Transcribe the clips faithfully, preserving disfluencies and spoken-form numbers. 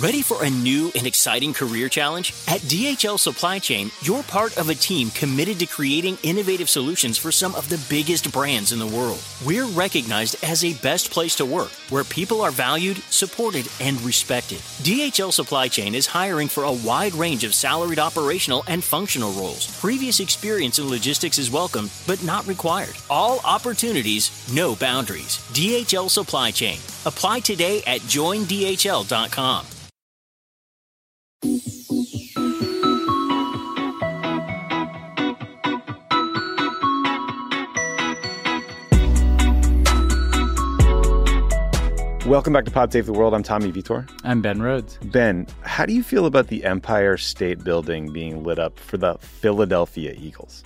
Ready for a new and exciting career challenge? At D H L Supply Chain, you're part of a team committed to creating innovative solutions for some of the biggest brands in the world. We're recognized as a best place to work, where people are valued, supported, and respected. D H L Supply Chain is hiring for a wide range of salaried operational and functional roles. Previous experience in logistics is welcome, but not required. All opportunities, no boundaries. D H L Supply Chain. Apply today at join D H L dot com. Welcome back to Pod Save the World. I'm Tommy Vitor. I'm Ben Rhodes. Ben, how do you feel about the Empire State Building being lit up for the Philadelphia Eagles?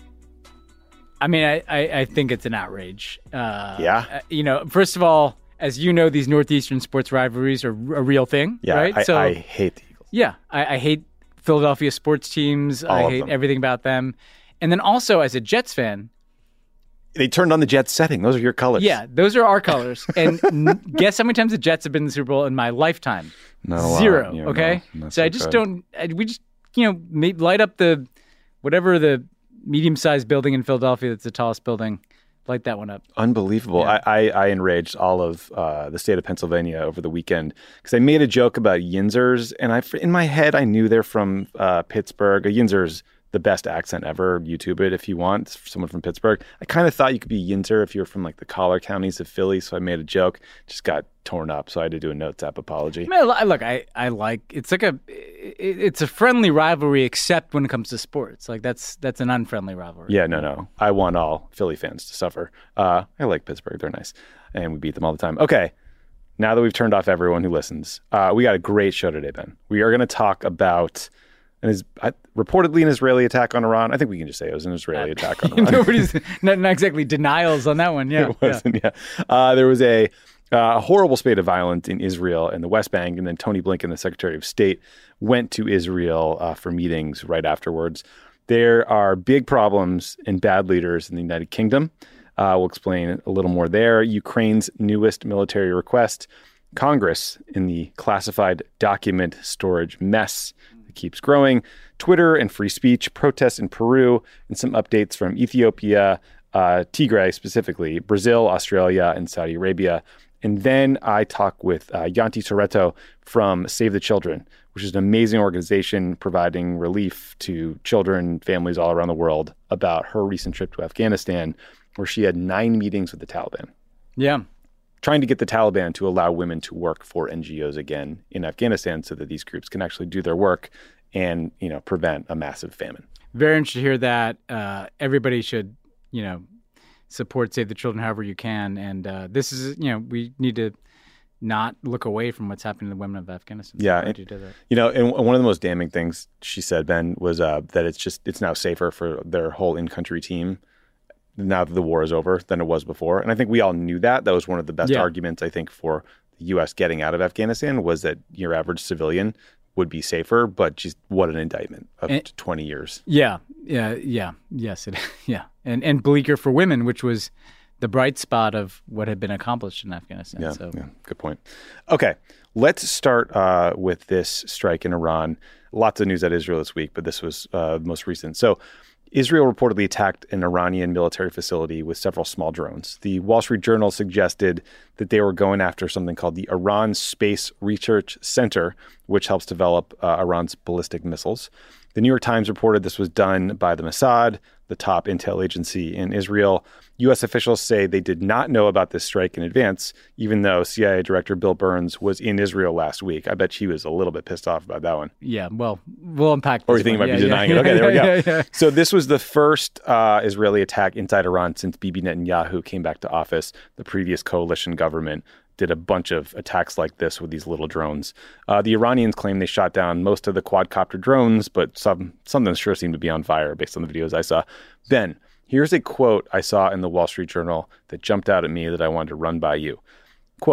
I mean, I, I, I think it's an outrage. Uh, yeah? You know, first of all, as you know, these Northeastern sports rivalries are a real thing, yeah, right? I, so, I hate the Eagles. Yeah, I, I hate Philadelphia sports teams. All I of hate them. everything about them. And then also, as a Jets fan, they turned on the Jets setting. Those are your colors. yeah, those are our colors. And n- guess how many times the Jets have been in the Super Bowl in my lifetime? Not a lot. Zero, Yeah, okay? no, so I just don't, I, we just, you know, may, light up the, whatever the medium-sized building in Philadelphia that's the tallest building, light that one up. Unbelievable. Yeah. I, I, I enraged all of uh, the state of Pennsylvania over the weekend because I made a joke about Yinzers, and I, in my head, I knew they're from uh, Pittsburgh. A Yinzer's the best accent ever. YouTube it if you want. It's someone from Pittsburgh. I kind of thought you could be Yinzer if you're from like the collar counties of Philly, so I made a joke. Just got torn up, so I had to do a notes app apology. I mean, I- look, I, I like it's like a it, it's a friendly rivalry, except when it comes to sports. Like that's that's an unfriendly rivalry. Yeah, no, no. I want all Philly fans to suffer. Uh, I like Pittsburgh. They're nice. And we beat them all the time. Okay. Now that we've turned off everyone who listens, uh, we got a great show today, Ben. We are going to talk about an is uh, reportedly an Israeli attack on Iran. I think we can just say it was an Israeli attack on Iran. Nobody's not, not exactly denials on that one. Yeah. It wasn't, yeah. Uh, there was a uh, horrible spate of violence in Israel and the West Bank, and then Tony Blinken, the Secretary of State, went to Israel uh, for meetings right afterwards. There are big problems and bad leaders in the United Kingdom. Uh, we'll explain a little more there. Ukraine's newest military request, Congress in the classified document storage mess that keeps growing, Twitter and free speech, protests in Peru, and some updates from Ethiopia, uh, Tigray specifically, Brazil, Australia, and Saudi Arabia. And then I talk with uh, Yanti Soreto from Save the Children, which is an amazing organization providing relief to children, families all around the world, about her recent trip to Afghanistan, where she had nine meetings with the Taliban. Yeah. Trying to get the Taliban to allow women to work for N G Os again in Afghanistan so that these groups can actually do their work and, you know, prevent a massive famine. Very interested to hear that. Uh, everybody should, you know, support Save the Children however you can. And uh, this is, you know, we need to not look away from what's happening to the women of Afghanistan. Yeah. So And, you, did that. you know, and one of the most damning things she said, Ben, was uh, that it's just, it's now safer for their whole in-country team now that the war is over than it was before. And I think we all knew that. That was one of the best Yeah. arguments, I think, for the U S getting out of Afghanistan, was that your average civilian would be safer, but just what an indictment of And- twenty years. Yeah, yeah, yeah, yes, it, yeah, and and bleaker for women, which was the bright spot of what had been accomplished in Afghanistan. Yeah, so. yeah, good point. Okay, let's start uh, with this strike in Iran. Lots of news out of Israel this week, but this was uh, the most recent. So Israel reportedly attacked an Iranian military facility with several small drones. The Wall Street Journal suggested that they were going after something called the Iran Space Research Center, which helps develop uh, Iran's ballistic missiles. The New York Times reported this was done by the Mossad, the top intel agency in Israel. U S officials say they did not know about this strike in advance, even though C I A Director Bill Burns was in Israel last week. I bet she was a little bit pissed off about that one. Yeah, well, we'll unpack this Or you think one. you might yeah, be denying yeah, it. Okay, yeah, there we go. yeah, yeah. So this was the first uh, Israeli attack inside Iran since Bibi Netanyahu came back to office. The previous coalition government did a bunch of attacks like this with these little drones. Uh, the Iranians claim they shot down most of the quadcopter drones, but some, some of them sure seem to be on fire based on the videos I saw. Ben, here's a quote I saw in the Wall Street Journal that jumped out at me that I wanted to run by you. Quote,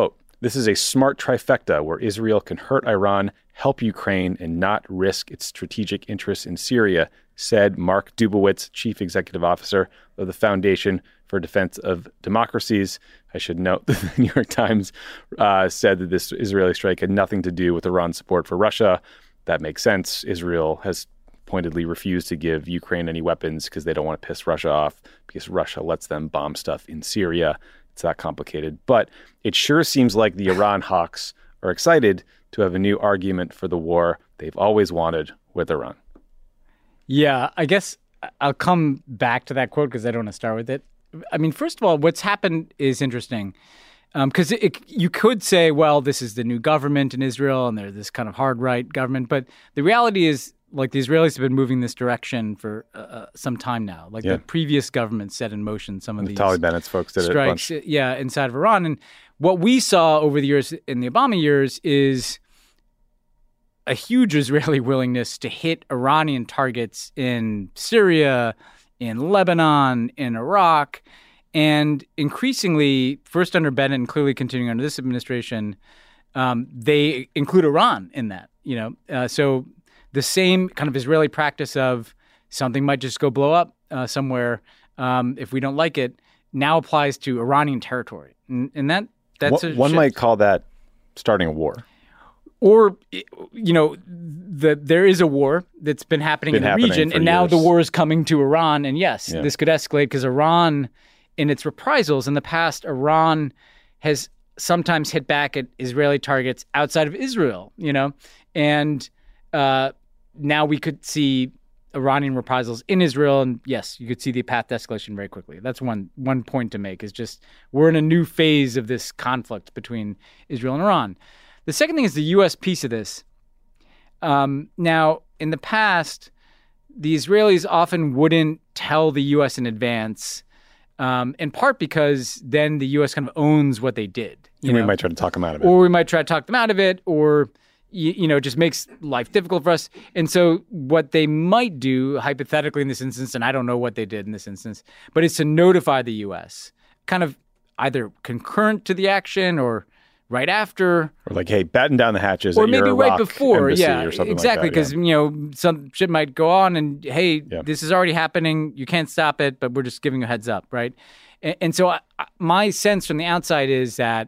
This is a smart trifecta where Israel can hurt Iran, help Ukraine, and not risk its strategic interests in Syria, said Mark Dubowitz, chief executive officer of the Foundation for Defense of Democracies. I should note that the New York Times uh, said that this Israeli strike had nothing to do with Iran's support for Russia. That makes sense. Israel has pointedly refused to give Ukraine any weapons because they don't want to piss Russia off, because Russia lets them bomb stuff in Syria. It's that complicated. But it sure seems like the Iran hawks are excited to have a new argument for the war they've always wanted with Iran. Yeah, I guess I'll come back to that quote because I don't want to start with it. I mean, first of all, what's happened is interesting because um, you could say, well, this is the new government in Israel and they're this kind of hard right government. But the reality is, like, the Israelis have been moving this direction for uh, some time now. Like yeah. the previous government set in motion some of the these Naftali Bennett's folks did strikes, it a bunch. yeah, inside of Iran. And what we saw over the years in the Obama years is a huge Israeli willingness to hit Iranian targets in Syria, in Lebanon, in Iraq, and increasingly, first under Bennett and clearly continuing under this administration, um, they include Iran in that. You know, uh, so the same kind of Israeli practice of something might just go blow up uh, somewhere um, if we don't like it now applies to Iranian territory, and, and that that's one, a one shift. might call that starting a war. Or, you know, the, there is a war that's been happening been in the happening region, and years. now the war is coming to Iran. And yes, yeah. this could escalate because Iran, in its reprisals in the past, Iran has sometimes hit back at Israeli targets outside of Israel, you know, and uh, now we could see Iranian reprisals in Israel. And yes, you could see the path to escalation very quickly. That's one one point to make, is just we're in a new phase of this conflict between Israel and Iran. The second thing is the U S piece of this. Um, now, in the past, the Israelis often wouldn't tell the U S in advance, um, in part because then the U S kind of owns what they did. You and know? we might try to talk them out of it. Or we might try to talk them out of it, or, you, you know, it just makes life difficult for us. And so what they might do, hypothetically in this instance, and I don't know what they did in this instance, but it's to notify the U S, kind of either concurrent to the action or right after, or like, hey, batten down the hatches, or at maybe your right Iraq before, embassy yeah, or something exactly, like that. Because you know some shit might go on, and hey, yeah. this is already happening. You can't stop it, but we're just giving you a heads up, right? And, and so I, my sense from the outside is that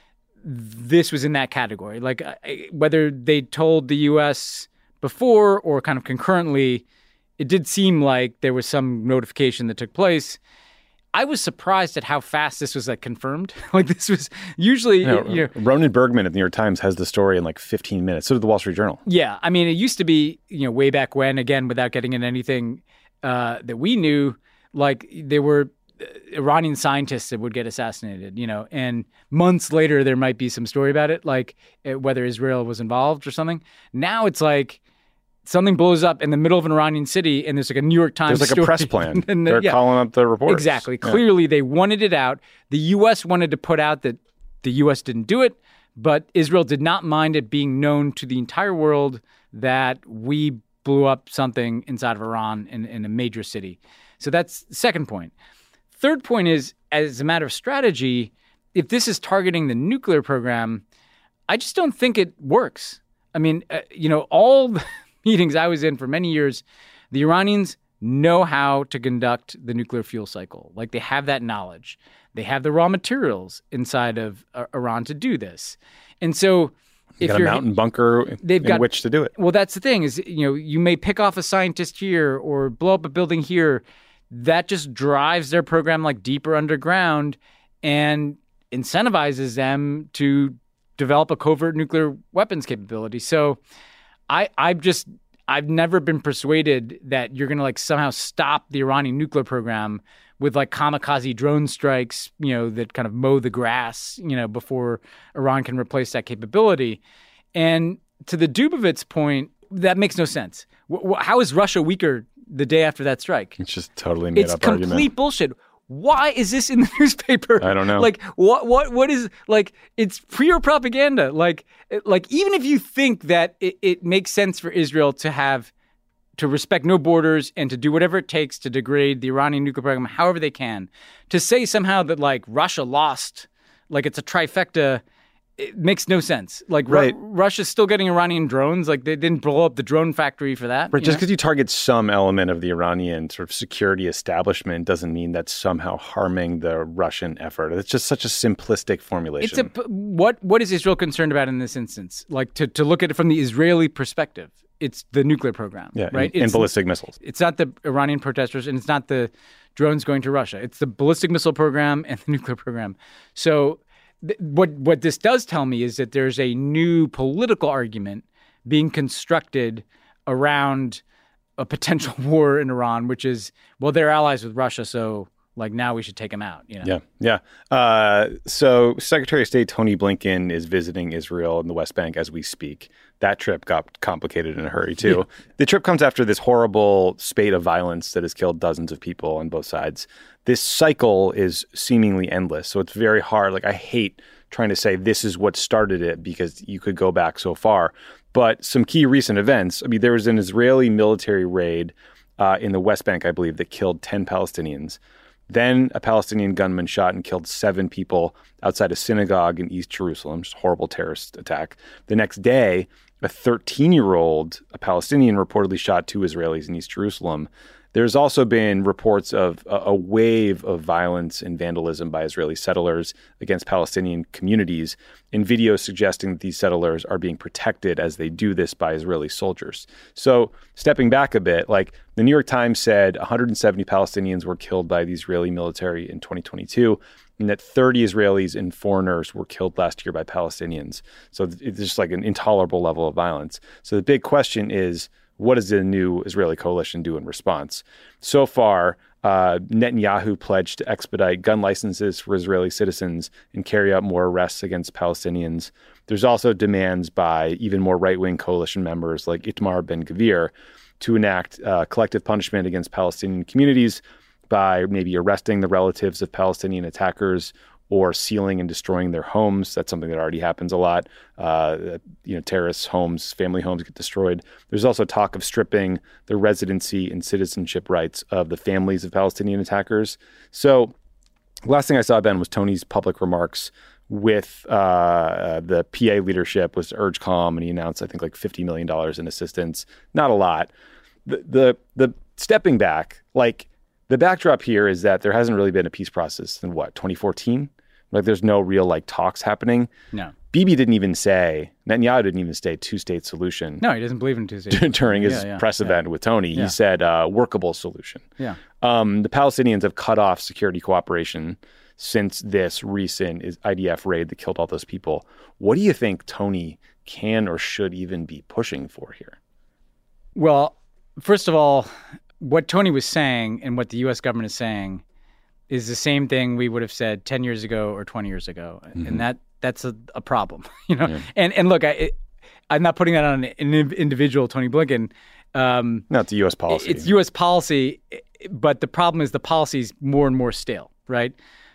this was in that category, like whether they told the U S before or kind of concurrently, it did seem like there was some notification that took place. I was surprised at how fast this was like confirmed. Like this was usually, you know, you know, Ronan Bergman at the New York Times has the story in like fifteen minutes. So did the Wall Street Journal. Yeah, I mean, it used to be, you know, way back when. Again, without getting into anything uh, that we knew, like there were Iranian scientists that would get assassinated. You know, and months later there might be some story about it, like whether Israel was involved or something. Now it's like something blows up in the middle of an Iranian city, and there's like a New York Times There's like story. a press plan. and They're yeah. calling up the reporters. Exactly. Yeah. Clearly, they wanted it out. The U S wanted to put out that the U S didn't do it, but Israel did not mind it being known to the entire world that we blew up something inside of Iran in, in a major city. So that's the second point. Third point is, as a matter of strategy, if this is targeting the nuclear program, I just don't think it works. I mean, uh, you know, all the meetings I was in for many years, the Iranians know how to conduct the nuclear fuel cycle. Like they have that knowledge. They have the raw materials inside of uh, Iran to do this. And so you if got a you're mountain bunker they've in got, which to do it. Well, that's the thing is, you know, you may pick off a scientist here or blow up a building here. That just drives their program like deeper underground and incentivizes them to develop a covert nuclear weapons capability. So I, I've just, I've never been persuaded that you're going to like somehow stop the Iranian nuclear program with like kamikaze drone strikes, you know, that kind of mow the grass, you know, before Iran can replace that capability. And to the Dubowitz point, that makes no sense. W- how is Russia weaker the day after that strike? It's just totally made it's up complete argument. bullshit. Why is this in the newspaper? I don't know. Like what? What? What is like? It's pure propaganda. Like, like even if you think that it, it makes sense for Israel to have to respect no borders and to do whatever it takes to degrade the Iranian nuclear program, however they can, to say somehow that like Russia lost, like it's a trifecta, it makes no sense. Like right. Ru- Russia's still getting Iranian drones. Like they didn't blow up the drone factory for that. Right. Just because you target some element of the Iranian sort of security establishment doesn't mean that's somehow harming the Russian effort. It's just such a simplistic formulation. It's a what what is Israel concerned about in this instance? Like to, to look at it from the Israeli perspective, it's the nuclear program. Yeah, right. And, and it's, ballistic missiles. It's not the Iranian protesters, and it's not the drones going to Russia. It's the ballistic missile program and the nuclear program. So. What what this does tell me is that there's a new political argument being constructed around a potential war in Iran, which is, well, they're allies with Russia, so like now we should take them out. You know? Yeah, yeah. Uh, so Secretary of State Tony Blinken is visiting Israel and the West Bank as we speak. That trip got complicated in a hurry, too. Yeah. The trip comes after this horrible spate of violence that has killed dozens of people on both sides. This cycle is seemingly endless, so it's very hard. Like, I hate trying to say this is what started it because you could go back so far. But some key recent events, I mean, there was an Israeli military raid uh, in the West Bank, I believe, that killed ten Palestinians. Then a Palestinian gunman shot and killed seven people outside a synagogue in East Jerusalem, just a horrible terrorist attack. The next day, a thirteen-year-old, a Palestinian, reportedly shot two Israelis in East Jerusalem. There's also been reports of a, a wave of violence and vandalism by Israeli settlers against Palestinian communities, and videos suggesting that these settlers are being protected as they do this by Israeli soldiers. So stepping back a bit, like the New York Times said one hundred seventy Palestinians were killed by the Israeli military in twenty twenty-two, and that thirty Israelis and foreigners were killed last year by Palestinians. So it's just like an intolerable level of violence. So the big question is, what does the new Israeli coalition do in response? So far, uh, Netanyahu pledged to expedite gun licenses for Israeli citizens and carry out more arrests against Palestinians. There's also demands by even more right-wing coalition members like Itamar Ben-Gvir to enact uh, collective punishment against Palestinian communities by maybe arresting the relatives of Palestinian attackers or sealing and destroying their homes. That's something that already happens a lot. Uh, you know, terrorists' homes, family homes get destroyed. There's also talk of stripping the residency and citizenship rights of the families of Palestinian attackers. So last thing I saw, Ben, was Tony's public remarks with uh, the P A leadership was to urge calm, and he announced, I think, like fifty million dollars in assistance. Not a lot. The, the, the stepping back, like the backdrop here is that there hasn't really been a peace process in what, twenty fourteen? Like there's no real like talks happening. No. Bibi didn't even say, Netanyahu didn't even say two-state solution. No, he doesn't believe in two-state. During his yeah, yeah, press yeah. event with Tony, yeah. he said uh, workable solution. Yeah. Um, the Palestinians have cut off security cooperation since this recent I D F raid that killed all those people. What do you think Tony can or should even be pushing for here? Well, first of all, what Tony was saying and what the U S government is saying is the same thing we would have said ten years ago or twenty years ago. Mm-hmm. And that that's a, a problem, you know? Yeah. And and look, I, it, I'm not putting that on an individual, Tony Blinken. Um, Not the U S policy. It's U S policy, but the problem is the policy is more and more stale, right?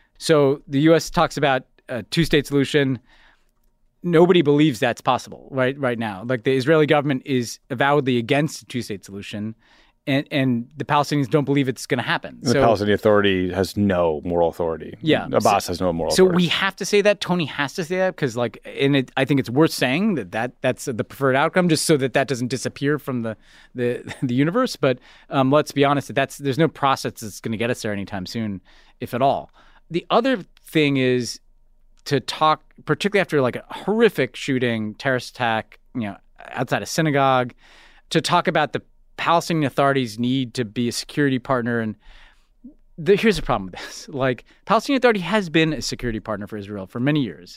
So the U S talks about a two-state solution. Nobody believes that's possible right right now. Like the Israeli government is avowedly against a two-state solution. And, and the Palestinians don't believe it's going to happen. The so, Palestinian Authority has no moral authority. Yeah. Abbas so, has no moral so authority. So we have to say that. Tony has to say that because, like, and it, I think it's worth saying that, that that's the preferred outcome just so that that doesn't disappear from the the, the universe. But um, let's be honest, that that's there's no process that's going to get us there anytime soon, if at all. The other thing is to talk, particularly after like a horrific shooting, terrorist attack, you know, outside a synagogue, to talk about the Palestinian authorities need to be a security partner. And the, here's the problem with this. Like, Palestinian Authority has been a security partner for Israel for many years.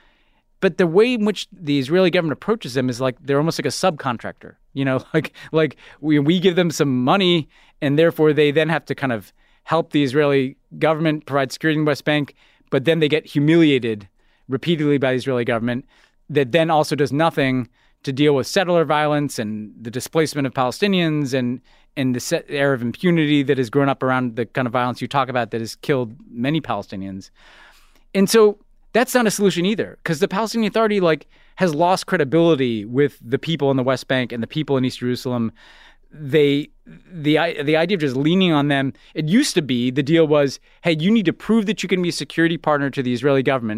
But the way in which the Israeli government approaches them is like they're almost like a subcontractor. You know, like like we we give them some money, and therefore they then have to kind of help the Israeli government provide security in the West Bank, but then they get humiliated repeatedly by the Israeli government that then also does nothing to deal with settler violence and the displacement of Palestinians and and the set air of impunity that has grown up around the kind of violence you talk about that has killed many Palestinians. And so that's not a solution either, because the Palestinian Authority like has lost credibility with the people in the West Bank and the people in East Jerusalem. They the the idea of just leaning on them, it used to be the deal was, hey, you need to prove that you can be a security partner to the Israeli government.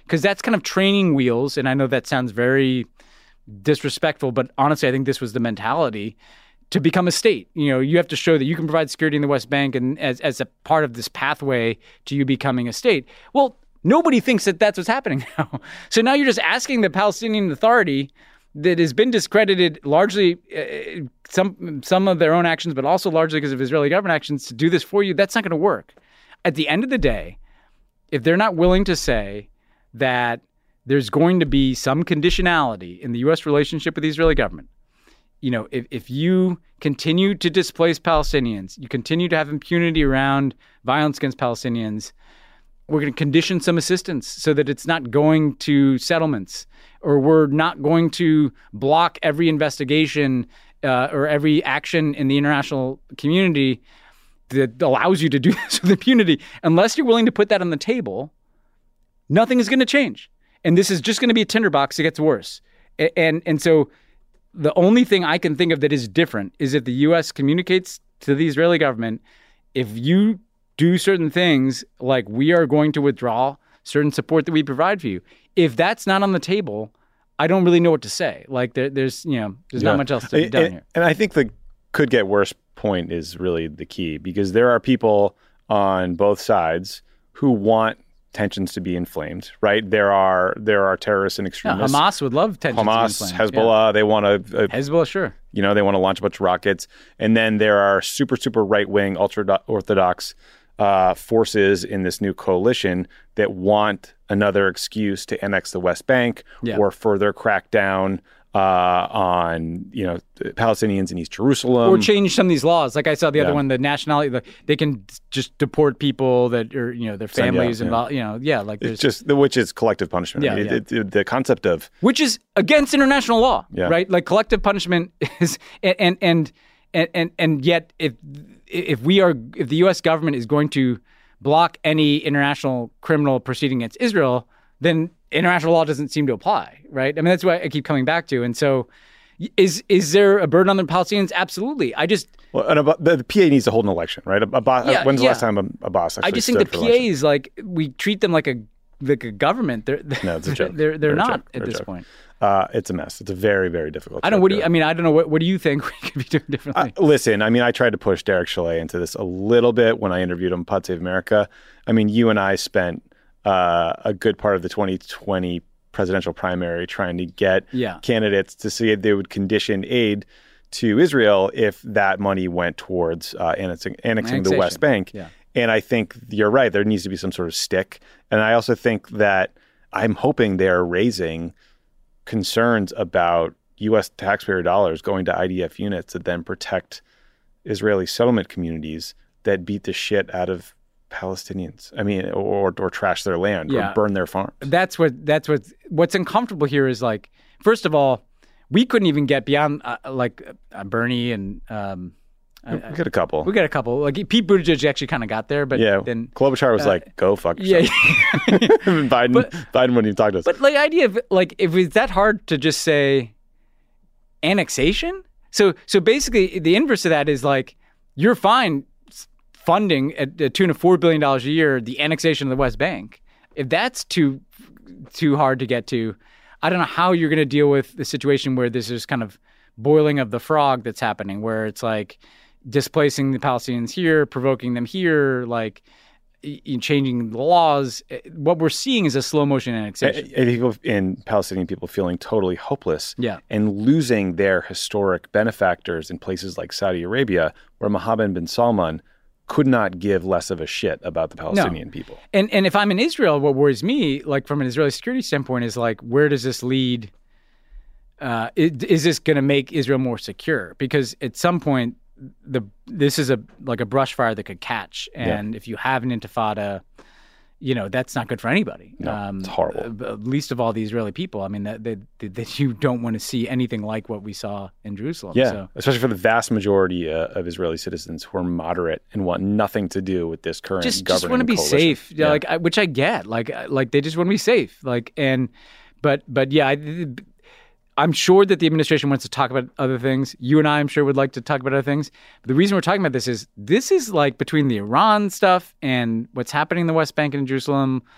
because that's kind of training wheels. And I know that sounds very disrespectful, but honestly, I think this was the mentality to become a state. You know, you have to show that you can provide security in the West Bank and as, as a part of this pathway to you becoming a state. Well, nobody thinks that that's what's happening now. So now you're just asking the Palestinian Authority that has been discredited largely uh, some some of their own actions, but also largely because of Israeli government actions to do this for you. That's not going to work. At the end of the day, if they're not willing to say that there's going to be some conditionality in the U S relationship with the Israeli government, you know, if, if you continue to displace Palestinians, you continue to have impunity around violence against Palestinians, we're going to condition some assistance so that it's not going to settlements, or we're not going to block every investigation uh, or every action in the international community that allows you to do this with impunity. Unless you're willing to put that on the table, nothing is going to change. And this is just going to be a tinderbox that gets worse. And, and and so the only thing I can think of that is different is if the U S communicates to the Israeli government, if you do certain things, like we are going to withdraw certain support that we provide for you. If that's not on the table, I don't really know what to say. Like there, there's, you know, there's yeah. not much else to be done and, here. And I think the could get worse point is really the key, because there are people on both sides who want tensions to be inflamed, right? There are there are terrorists and extremists. Yeah, Hamas would love tensions Hamas, to be inflamed. Hezbollah, yeah. they want to... Uh, Hezbollah, sure. You know, they want to launch a bunch of rockets. And then there are super, super right-wing, ultra-Orthodox uh, forces in this new coalition that want another excuse to annex the West Bank yeah. or further crack down uh, on, you know, Palestinians in East Jerusalem. Or change some of these laws. Like I saw the yeah. other one, the nationality, the, they can just deport people that are, you know, their families yeah, involved, yeah. you know, yeah, like there's... It's just, which is collective punishment. Yeah, I mean, yeah. It, it, the concept of... Which is against international law, yeah. right? Like collective punishment is, and, and, and, and, and yet if, if we are, if the U S government is going to block any international criminal proceeding against Israel, then international law doesn't seem to apply, right? I mean, that's what I keep coming back to. And so is is there a burden on the Palestinians? Absolutely. I just... Well, and a, the, the P A needs to hold an election, right? A, a boss, yeah, when's the yeah. last time a, a boss actually I just think the P A election? is like, we treat them like a like a government. They're, no, it's a joke. They're, they're, they're not joke. at They're this joke. point. Uh, it's a mess. It's a very, very difficult. I don't know. What do you, I mean, I don't know. What, what do you think we could be doing differently? Uh, listen, I mean, I tried to push Derek Chalet into this a little bit when I interviewed him on Pod Save America. I mean, you and I spent uh, a good part of the twenty twenty presidential primary trying to get yeah. candidates to see if they would condition aid to Israel if that money went towards uh, annexing, annexing the West Bank. Yeah. And I think you're right. There needs to be some sort of stick. And I also think that I'm hoping they're raising concerns about U S taxpayer dollars going to I D F units that then protect Israeli settlement communities that beat the shit out of Palestinians. I mean, or or trash their land yeah. or burn their farms. That's what that's what what's uncomfortable here is, like, first of all, we couldn't even get beyond uh, like uh, Bernie and um, we uh, got a couple. We got a couple. Like Pete Buttigieg actually kind of got there, but yeah, then Klobuchar was uh, like, "Go fuck yourself." Yeah, Biden. But, Biden wouldn't even talk to us. But like, the idea of like, if it's that hard to just say annexation, so so basically the inverse of that is like, you're fine funding at the tune of four billion dollars a year the annexation of the West Bank. If that's too too hard to get to, I don't know how you're going to deal with the situation where this is kind of boiling of the frog that's happening, where it's like displacing the Palestinians here, provoking them here, like in changing the laws. What we're seeing is a slow motion annexation. And people in Palestinian people feeling totally hopeless yeah. and losing their historic benefactors in places like Saudi Arabia, where Mohammed bin Salman could not give less of a shit about the Palestinian no. people. And and if I'm in Israel, what worries me, like from an Israeli security standpoint, is like, where does this lead? Uh, is, is this going to make Israel more secure? Because at some point, the this is a like a brush fire that could catch, and yeah. if you have an intifada, you know that's not good for anybody. No, um, it's horrible. Uh, least of all the Israeli people. I mean, that that, that you don't want to see anything like what we saw in Jerusalem. Yeah, so. especially for the vast majority uh, of Israeli citizens who are moderate and want nothing to do with this current just governing just want to be coalition. safe. Yeah. Like, I, which I get. Like, like they just want to be safe. Like, and but but yeah. I, I'm sure that the administration wants to talk about other things. You and I, I'm sure, would like to talk about other things. But the reason we're talking about this is this is like between the Iran stuff and what's happening in the West Bank and in Jerusalem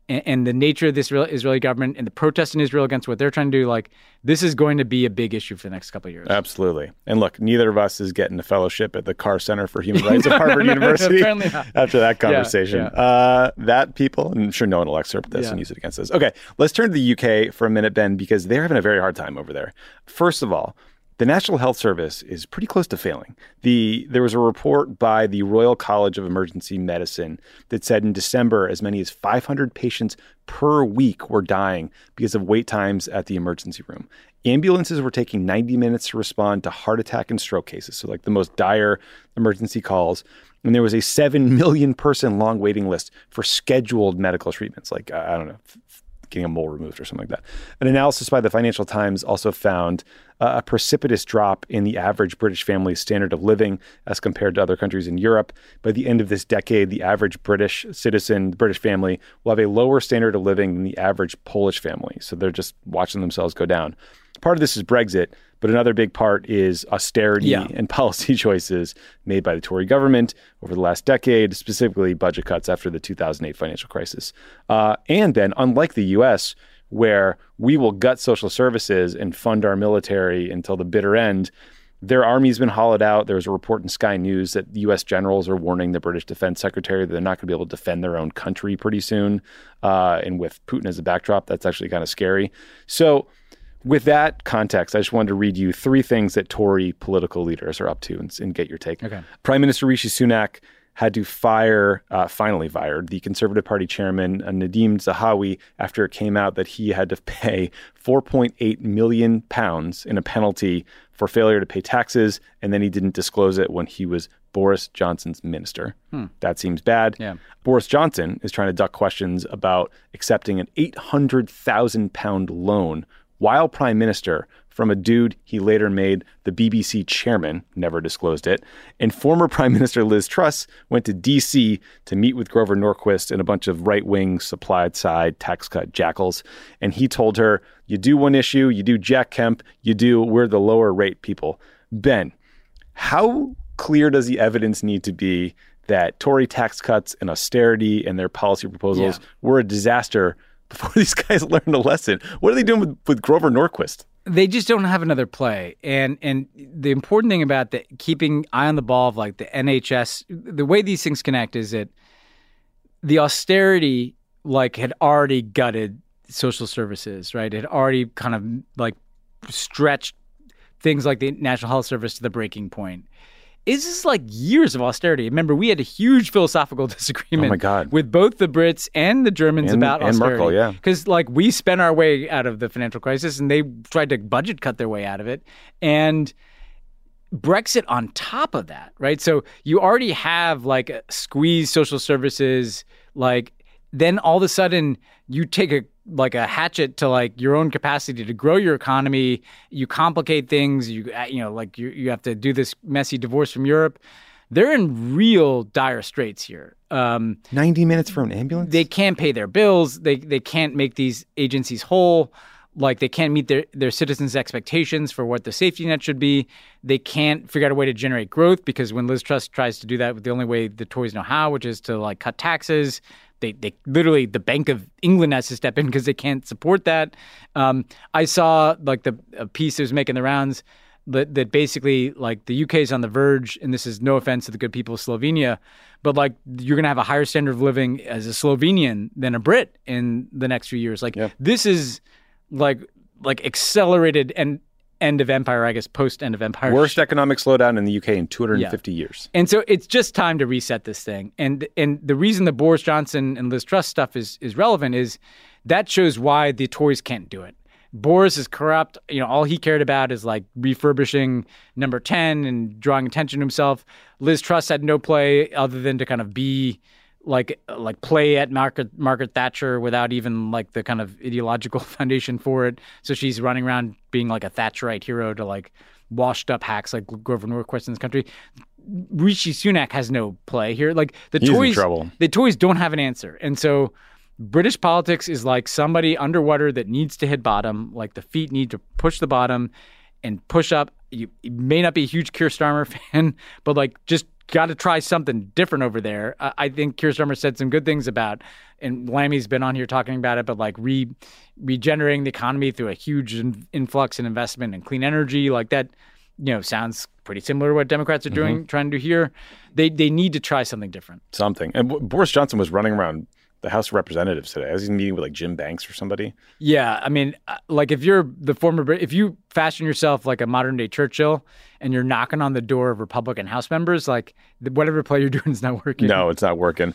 and, and the nature of this Israeli government and the protests in Israel against what they're trying to do, like this is going to be a big issue for the next couple of years. Absolutely. And look, neither of us is getting a fellowship at the Carr Center for Human Rights at Harvard no, no, University no, not. after that conversation. Yeah, yeah. Uh, that people, and I'm sure no one will excerpt this yeah. and use it against us. Okay, let's turn to the U K for a minute, Ben, because they're having a very hard time over there. First of all, the National Health Service is pretty close to failing. The There was a report by the Royal College of Emergency Medicine that said in December, as many as five hundred patients per week were dying because of wait times at the emergency room. Ambulances were taking ninety minutes to respond to heart attack and stroke cases, so like the most dire emergency calls. And there was a seven million person long waiting list for scheduled medical treatments, like, I don't know, getting a mole removed or something like that. An analysis by the Financial Times also found uh, a precipitous drop in the average British family's standard of living as compared to other countries in Europe. By the end of this decade, the average British citizen, the British family, will have a lower standard of living than the average Polish family. So they're just watching themselves go down. Part of this is Brexit, but another big part is austerity yeah. and policy choices made by the Tory government over the last decade, specifically budget cuts after the two thousand eight financial crisis. Uh, and then, unlike the U S, where we will gut social services and fund our military until the bitter end, their army's been hollowed out. There was a report in Sky News that U S generals are warning the British Defense Secretary that they're not going to be able to defend their own country pretty soon. Uh, and with Putin as a backdrop, that's actually kind of scary. So with that context, I just wanted to read you three things that Tory political leaders are up to and, and get your take. Okay. Prime Minister Rishi Sunak had to fire, uh, finally fired, the Conservative Party chairman, uh, Nadhim Zahawi, after it came out that he had to pay four point eight million pounds in a penalty for failure to pay taxes, and then he didn't disclose it when he was Boris Johnson's minister. Hmm. That seems bad. Yeah. Boris Johnson is trying to duck questions about accepting an eight hundred thousand pound loan while prime minister from a dude he later made the B B C chairman, never disclosed it. And former Prime Minister Liz Truss went to D C to meet with Grover Norquist and a bunch of right-wing supply-side tax cut jackals. And he told her, you do one issue, you do Jack Kemp, you do we're the lower rate people. Ben, how clear does the evidence need to be that Tory tax cuts and austerity and their policy proposals yeah. were a disaster before these guys learned a lesson? What are they doing with, with Grover Norquist? They just don't have another play. And and the important thing about the keeping eye on the ball of like the N H S, the way these things connect is that the austerity like had already gutted social services, right? It had already kind of like stretched things like the National Health Service to the breaking point. It's just like years of austerity. Remember, we had a huge philosophical disagreement oh my God. with both the Brits and the Germans and, about and austerity. Merkel, yeah. Because like we spent our way out of the financial crisis and they tried to budget cut their way out of it. And Brexit on top of that, right? So you already have like squeezed social services, like then all of a sudden you take a like a hatchet to like your own capacity to grow your economy. You complicate things. You you know like you you have to do this messy divorce from Europe. They're in real dire straits here. Um, ninety minutes for an ambulance? They can't pay their bills. They they can't make these agencies whole. Like they can't meet their, their citizens' expectations for what the safety net should be. They can't figure out a way to generate growth because when Liz Truss tries to do that, the only way the Tories know how, which is to like cut taxes, They they literally the Bank of England has to step in because they can't support that. Um, I saw like the a piece that was making the rounds that, that basically like the U K is on the verge, and this is no offense to the good people of Slovenia, but like you're going to have a higher standard of living as a Slovenian than a Brit in the next few years. Like yeah. this is like like accelerated and end of empire, I guess, post end of empire. Worst economic slowdown in the U K in two hundred fifty yeah. years. And so it's just time to reset this thing. And and the reason the Boris Johnson and Liz Truss stuff is is relevant is that shows why the Tories can't do it. Boris is corrupt. You know, all he cared about is like refurbishing number ten and drawing attention to himself. Liz Truss had no play other than to kind of be like like play at Margaret Margaret Thatcher without even like the kind of ideological foundation for it. So she's running around being like a Thatcherite hero to like washed up hacks like Grover Norquist in this country. Rishi Sunak has no play here. Like the He's Tories, in trouble. the Tories don't have an answer, and so British politics is like somebody underwater that needs to hit bottom. Like the feet need to push the bottom and push up. You, you may not be a huge Keir Starmer fan, but like just got to try something different over there. Uh, I think Keir Starmer said some good things about, and Lammy's been on here talking about it, but like re, regenerating the economy through a huge in, influx in investment in clean energy, like that, you know, sounds pretty similar to what Democrats are doing, mm-hmm. trying to do here. They they need to try something different. Something. And B- Boris Johnson was running around the House of Representatives today. I was meeting with like Jim Banks or somebody. Yeah, I mean, like if you're the former, if you fashion yourself like a modern day Churchill and you're knocking on the door of Republican House members, like whatever play you're doing is not working. No, it's not working.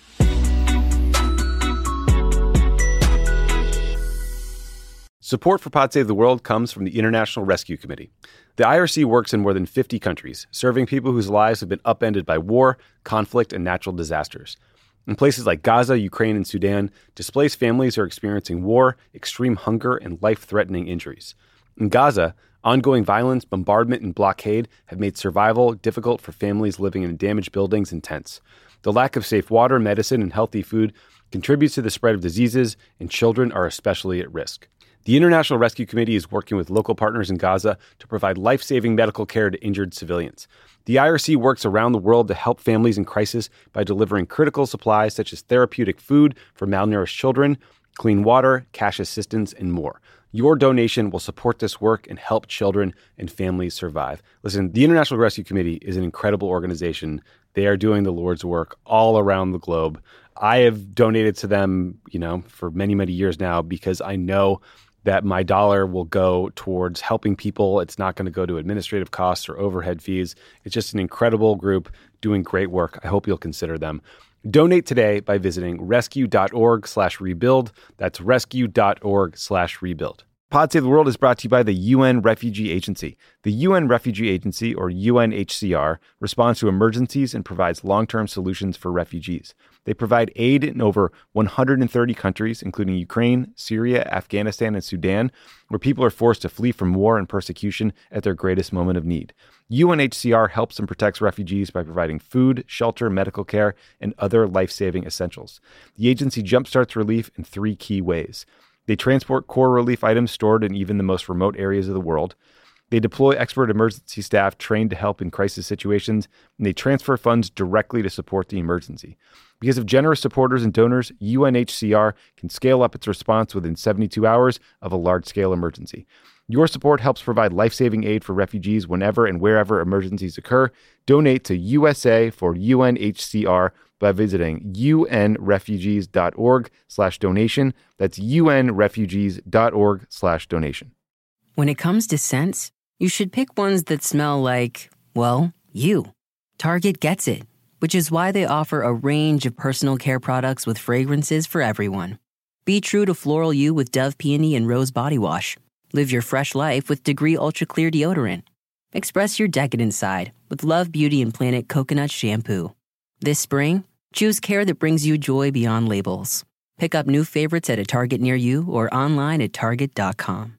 Support for Pod Save the World comes from the International Rescue Committee. The I R C works in more than fifty countries, serving people whose lives have been upended by war, conflict, and natural disasters. In places like Gaza, Ukraine, and Sudan, displaced families are experiencing war, extreme hunger, and life-threatening injuries. In Gaza, ongoing violence, bombardment, and blockade have made survival difficult for families living in damaged buildings and tents. The lack of safe water, medicine, and healthy food contributes to the spread of diseases, and children are especially at risk. The International Rescue Committee is working with local partners in Gaza to provide life-saving medical care to injured civilians. The I R C works around the world to help families in crisis by delivering critical supplies such as therapeutic food for malnourished children, clean water, cash assistance, and more. Your donation will support this work and help children and families survive. Listen, the International Rescue Committee is an incredible organization. They are doing the Lord's work all around the globe. I have donated to them, you know, for many, many years now because I know that my dollar will go towards helping people. It's not going to go to administrative costs or overhead fees. It's just an incredible group doing great work. I hope you'll consider them. Donate today by visiting rescue.org slash rebuild. That's rescue.org slash rebuild. Pod Save the World is brought to you by the U N Refugee Agency. The U N Refugee Agency, or U N H C R, responds to emergencies and provides long-term solutions for refugees. They provide aid in over one hundred thirty countries, including Ukraine, Syria, Afghanistan, and Sudan, where people are forced to flee from war and persecution at their greatest moment of need. U N H C R helps and protects refugees by providing food, shelter, medical care, and other life-saving essentials. The agency jumpstarts relief in three key ways. They transport core relief items stored in even the most remote areas of the world. They deploy expert emergency staff trained to help in crisis situations, and they transfer funds directly to support the emergency. Because of generous supporters and donors, U N H C R can scale up its response within seventy-two hours of a large-scale emergency. Your support helps provide life-saving aid for refugees whenever and wherever emergencies occur. Donate to U S A for U N H C R by visiting unrefugees.org slash donation. That's unrefugees.org slash donation. When it comes to scents, you should pick ones that smell like, well, you. Target gets it, which is why they offer a range of personal care products with fragrances for everyone. Be true to floral you with Dove Peony and Rose Body Wash. Live your fresh life with Degree Ultra Clear Deodorant. Express your decadent side with Love Beauty and Planet Coconut Shampoo. This spring, choose care that brings you joy beyond labels. Pick up new favorites at a Target near you or online at target dot com.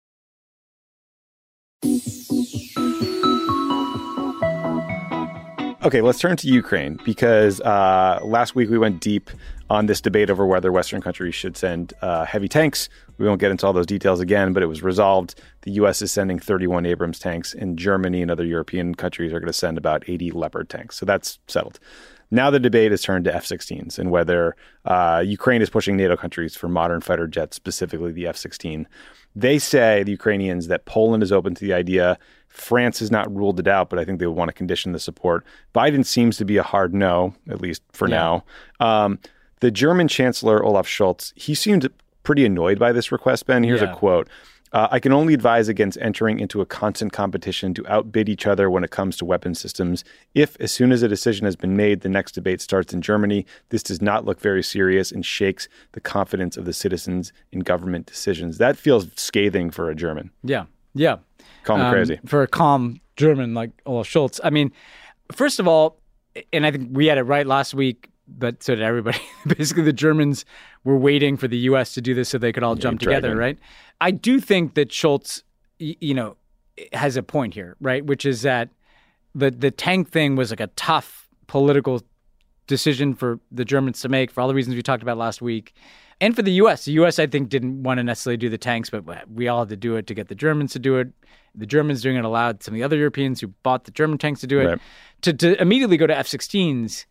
Okay, let's turn to Ukraine because uh, last week we went deep on this debate over whether Western countries should send uh, heavy tanks. We won't get into all those details again, but it was resolved. The U S is sending thirty-one Abrams tanks, and Germany and other European countries are going to send about eighty Leopard tanks. So that's settled. Now the debate has turned to F sixteens and whether uh, Ukraine is pushing NATO countries for modern fighter jets, specifically the F sixteen. They say, the Ukrainians, that Poland is open to the idea. France has not ruled it out, but I think they would want to condition the support. Biden seems to be a hard no, at least for yeah. now. Um, the German Chancellor, Olaf Scholz, he seemed pretty annoyed by this request, Ben. Here's yeah. a quote. Uh, I can only advise against entering into a constant competition to outbid each other when it comes to weapon systems. If, as soon as a decision has been made, the next debate starts in Germany, this does not look very serious and shakes the confidence of the citizens in government decisions. That feels scathing for a German. Yeah, yeah. Call me um, crazy. For a calm German like Olaf Scholz. I mean, first of all, and I think we had it right last week, but so did everybody. Basically, the Germans were waiting for the U S to do this so they could all yeah, jump together, right? I do think that Scholz, you know, has a point here, right? Which is that the the tank thing was like a tough political decision for the Germans to make for all the reasons we talked about last week. And for the U S, the U S I think didn't want to necessarily do the tanks, but we all had to do it to get the Germans to do it. The Germans doing it allowed some of the other Europeans who bought the German tanks to do it. Right. To to immediately go to F sixteens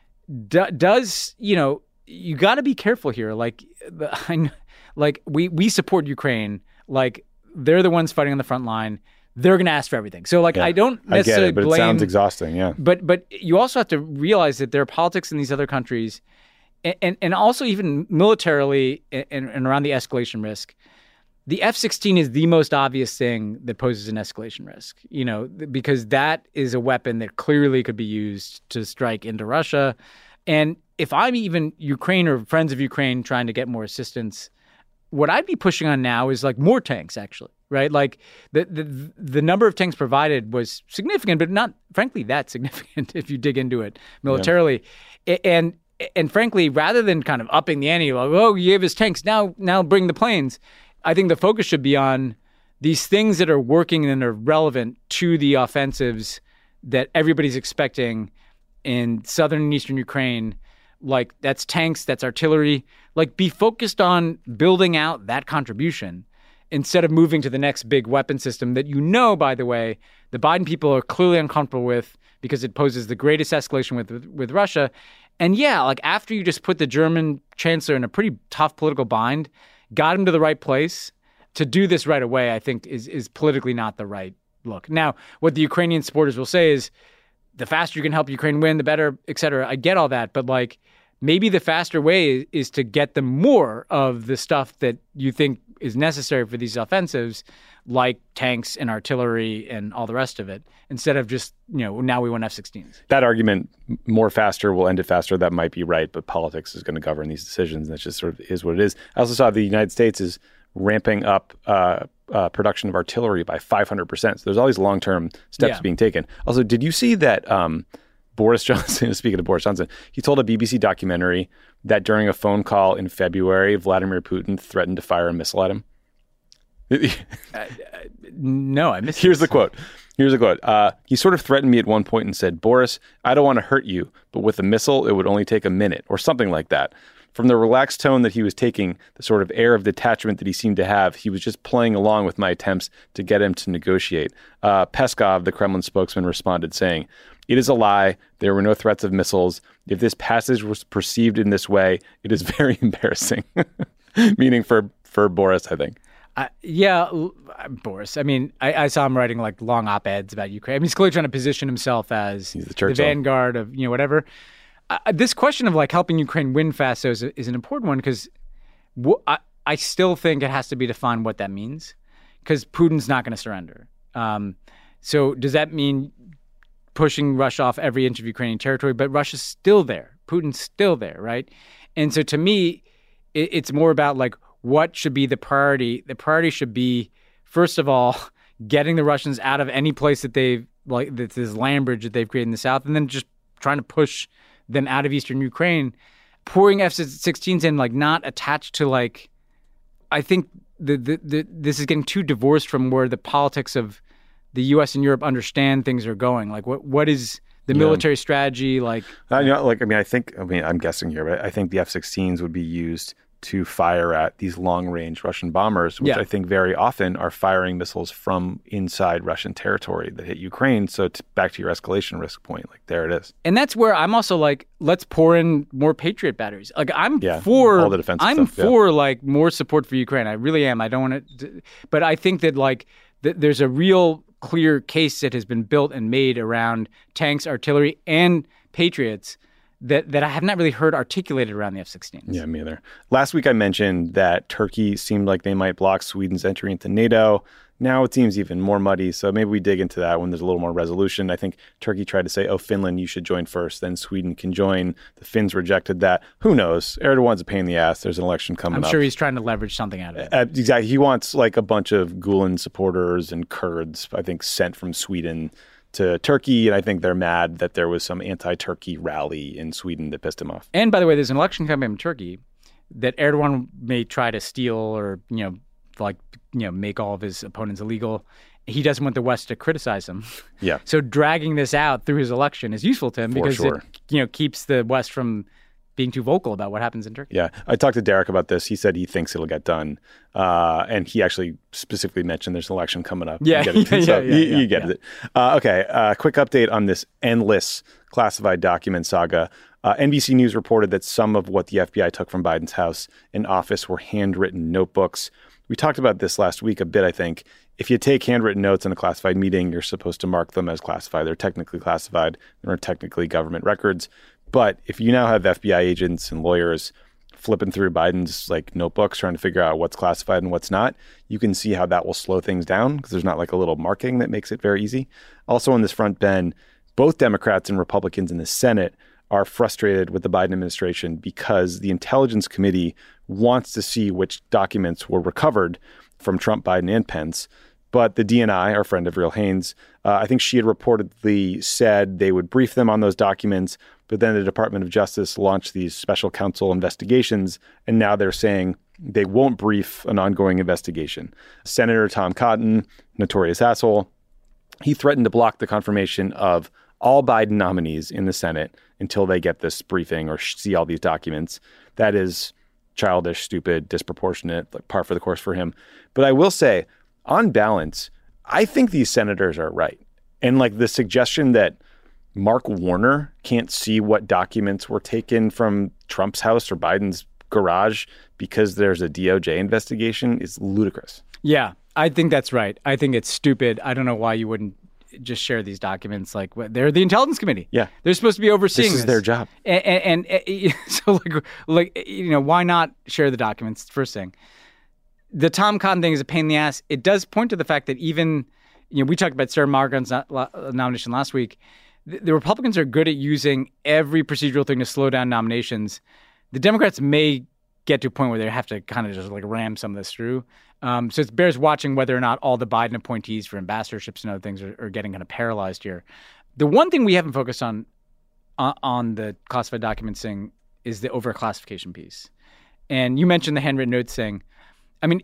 do, does, you know, you got to be careful here. Like, the, I, like we we support Ukraine. Like, they're the ones fighting on the front line. They're going to ask for everything. So, like, yeah, I don't necessarily I get it, but blame. It sounds exhausting, yeah. But but you also have to realize that there are politics in these other countries, and and, and also even militarily and, and around the escalation risk. The F sixteen is the most obvious thing that poses an escalation risk, you know, because that is a weapon that clearly could be used to strike into Russia. And if I'm even Ukraine or friends of Ukraine trying to get more assistance, what I'd be pushing on now is like more tanks, actually, right? Like the the, the number of tanks provided was significant, but not, frankly, that significant if you dig into it militarily. Yeah. And and frankly, rather than kind of upping the ante, like, oh, you gave us tanks, now now bring the planes. I think the focus should be on these things that are working and are relevant to the offensives that everybody's expecting in southern and eastern Ukraine. Like, that's tanks, that's artillery. Like, be focused on building out that contribution instead of moving to the next big weapon system that, you know, by the way, the Biden people are clearly uncomfortable with because it poses the greatest escalation with, with, with Russia. And yeah, like, after you just put the German chancellor in a pretty tough political bind, got him to the right place, to do this right away, I think is is politically not the right look. Now, what the Ukrainian supporters will say is the faster you can help Ukraine win, the better, et cetera. I get all that. But like, maybe the faster way is to get them more of the stuff that you think is necessary for these offensives, like tanks and artillery and all the rest of it, instead of just, you know, now we want F sixteens. That argument, more faster will end it faster, that might be right, but politics is going to govern these decisions. And that just sort of is what it is. I also saw the United States is ramping up uh, uh, production of artillery by five hundred percent. So there's all these long-term steps yeah. being taken. Also, did you see that um, Boris Johnson, speaking of Boris Johnson, he told a B B C documentary that during a phone call in February, Vladimir Putin threatened to fire a missile at him? uh, uh, no, I missed Here's this. the quote. Here's the quote. Uh, he sort of threatened me at one point and said, Boris, I don't want to hurt you, but with a missile, it would only take a minute, or something like that. From the relaxed tone that he was taking, the sort of air of detachment that he seemed to have, he was just playing along with my attempts to get him to negotiate. Uh, Peskov, the Kremlin spokesman, responded saying, it is a lie. There were no threats of missiles. If this passage was perceived in this way, it is very embarrassing. Meaning for, for Boris, I think. Uh, yeah, Boris. I mean, I, I saw him writing like long op-eds about Ukraine. I mean, he's clearly trying to position himself as He's the, the vanguard of, you know, whatever. Uh, this question of like helping Ukraine win fast is, is an important one because w- I, I still think it has to be defined what that means, because Putin's not going to surrender. Um, so does that mean pushing Russia off every inch of Ukrainian territory? But Russia's still there. Putin's still there, right? And so to me, it, it's more about like, what should be the priority? The priority should be, first of all, getting the Russians out of any place that they've, like this land bridge that they've created in the south, and then just trying to push them out of eastern Ukraine, pouring F sixteens in, like not attached to like, I think the, the, the this is getting too divorced from where the politics of the U S and Europe understand things are going. Like what what is the yeah. military strategy like? Uh, you know, like I mean, I think I mean I'm guessing here, but I think the F sixteens would be used to fire at these long-range Russian bombers, which yeah. I think very often are firing missiles from inside Russian territory that hit Ukraine. So it's back to your escalation risk point, like there it is. And that's where I'm also like, let's pour in more Patriot batteries. Like I'm yeah, for, all the defensive I'm stuff, for yeah. like more support for Ukraine. I really am. I don't want to, but I think that like th- there's a real clear case that has been built and made around tanks, artillery, and Patriots that that I have not really heard articulated around the F sixteens. Yeah, me either. Last week I mentioned that Turkey seemed like they might block Sweden's entry into NATO. Now it seems even more muddy, so maybe we dig into that when there's a little more resolution. I think Turkey tried to say, oh, Finland, you should join first, then Sweden can join. The Finns rejected that. Who knows? Erdogan's a pain in the ass. There's an election coming I'm up. I'm sure he's trying to leverage something out of it. Uh, exactly. He wants like a bunch of Gulen supporters and Kurds, I think, sent from Sweden to Turkey, and I think they're mad that there was some anti-Turkey rally in Sweden that pissed him off. And by the way, there's an election coming in Turkey that Erdogan may try to steal or, you know, like, you know, make all of his opponents illegal. He doesn't want the West to criticize him. Yeah. So dragging this out through his election is useful to him For because sure. it, you know, keeps the West from being too vocal about what happens in Turkey. Yeah, I talked to Derek about this. He said he thinks it'll get done. Uh, and he actually specifically mentioned there's an election coming up. Yeah, you get it. yeah, so yeah, you, yeah, you get yeah. it. Uh, okay, uh, quick update on this endless classified document saga. Uh, N B C News reported that some of what the F B I took from Biden's house and office were handwritten notebooks. We talked about this last week a bit, I think. If you take handwritten notes in a classified meeting, you're supposed to mark them as classified. They're technically classified. They're technically government records. But if you now have F B I agents and lawyers flipping through Biden's like notebooks trying to figure out what's classified and what's not, you can see how that will slow things down because there's not like a little marking that makes it very easy. Also on this front, Ben, both Democrats and Republicans in the Senate are frustrated with the Biden administration because the Intelligence Committee wants to see which documents were recovered from Trump, Biden, and Pence. But the D N I, our friend Avril Haines, uh, I think she had reportedly said they would brief them on those documents, but then the Department of Justice launched these special counsel investigations, and now they're saying they won't brief an ongoing investigation. Senator Tom Cotton, notorious asshole, he threatened to block the confirmation of all Biden nominees in the Senate until they get this briefing or see all these documents. That is childish, stupid, disproportionate, like par for the course for him. But I will say, on balance, I think these senators are right. And like the suggestion that Mark Warner can't see what documents were taken from Trump's house or Biden's garage because there's a D O J investigation is ludicrous. Yeah, I think that's right. I think it's stupid. I don't know why you wouldn't just share these documents. Like, they're the Intelligence Committee. Yeah. They're supposed to be overseeing this. this. Is their job. And, and, and so, like, like, you know, why not share the documents? First thing. The Tom Cotton thing is a pain in the ass. It does point to the fact that even, you know, we talked about Sarah Margot's nomination last week. The, the Republicans are good at using every procedural thing to slow down nominations. The Democrats may get to a point where they have to kind of just like ram some of this through. Um, so it bears watching whether or not all the Biden appointees for ambassadorships and other things are, are getting kind of paralyzed here. The one thing we haven't focused on uh, on the classified documents thing is the overclassification piece. And you mentioned the handwritten notes thing. I mean,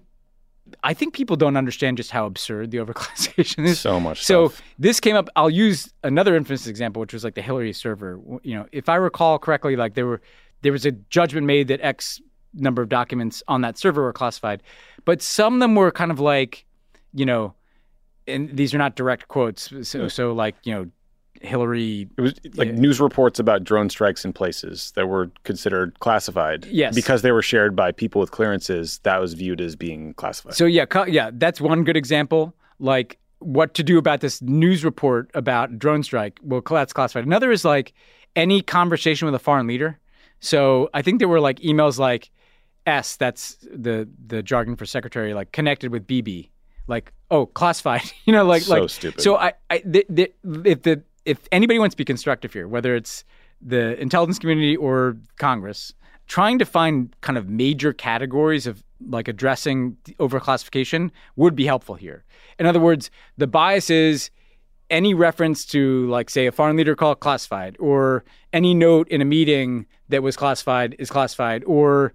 I think people don't understand just how absurd the overclassification is. So much So stuff. this came up. I'll use another infamous example, which was like the Hillary server. You know, if I recall correctly, like there were there was a judgment made that X number of documents on that server were classified, but some of them were kind of like, you know, and these are not direct quotes. So, so like, you know, Hillary. It was like yeah. news reports about drone strikes in places that were considered classified. Yes. Because they were shared by people with clearances, that was viewed as being classified. So yeah, co- yeah, that's one good example. Like what to do about this news report about drone strike. Well, that's classified. Another is like any conversation with a foreign leader. So I think there were like emails like S, that's the the jargon for secretary, like connected with B B, like, oh, classified. You know, like So like stupid. So I, I the, the, if the if anybody wants to be constructive here, whether it's the intelligence community or Congress, trying to find kind of major categories of like addressing overclassification would be helpful here. In other words, the bias is any reference to, like, say, a foreign leader called classified, or any note in a meeting that was classified is classified, or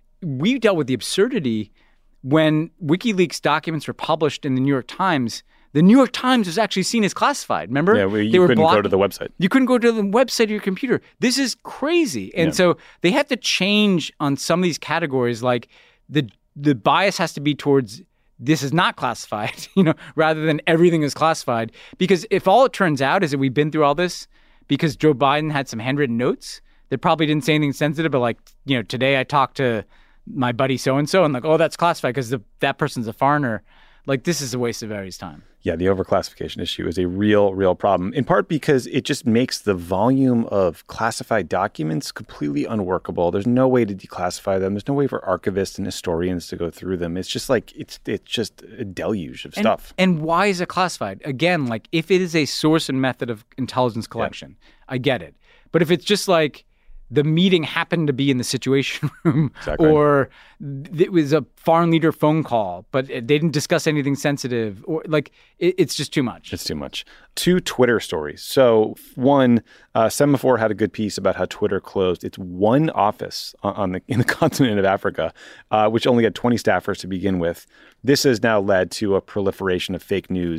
we dealt with the absurdity when WikiLeaks documents were published in the New York Times. The New York Times was actually seen as classified. Remember? Yeah, well, you they were couldn't blocked- go to the website. You couldn't go to the website of your computer. This is crazy. And Yeah. so they have to change on some of these categories. Like the the bias has to be towards this is not classified, you know, rather than everything is classified. Because if all it turns out is that we've been through all this because Joe Biden had some handwritten notes that probably didn't say anything sensitive, but like, you know, today I talked to my buddy so-and-so and like, oh, that's classified because that person's a foreigner. Like, this is a waste of everybody's time. Yeah, the overclassification issue is a real, real problem, in part because it just makes the volume of classified documents completely unworkable. There's no way to declassify them. There's no way for archivists and historians to go through them. It's just like, it's it's just a deluge of And, stuff. and why is it classified? Again, like, if it is a source and method of intelligence collection, I get it. But if it's just like the meeting happened to be in the Situation Room, Exactly. or th- it was a foreign leader phone call, but they didn't discuss anything sensitive, or like it, it's just too much. It's too much. Two Twitter stories. So one, uh, Semaphore had a good piece about how Twitter closed its one office on, on the in the continent of Africa, uh, which only had twenty staffers to begin with. This has now led to a proliferation of fake news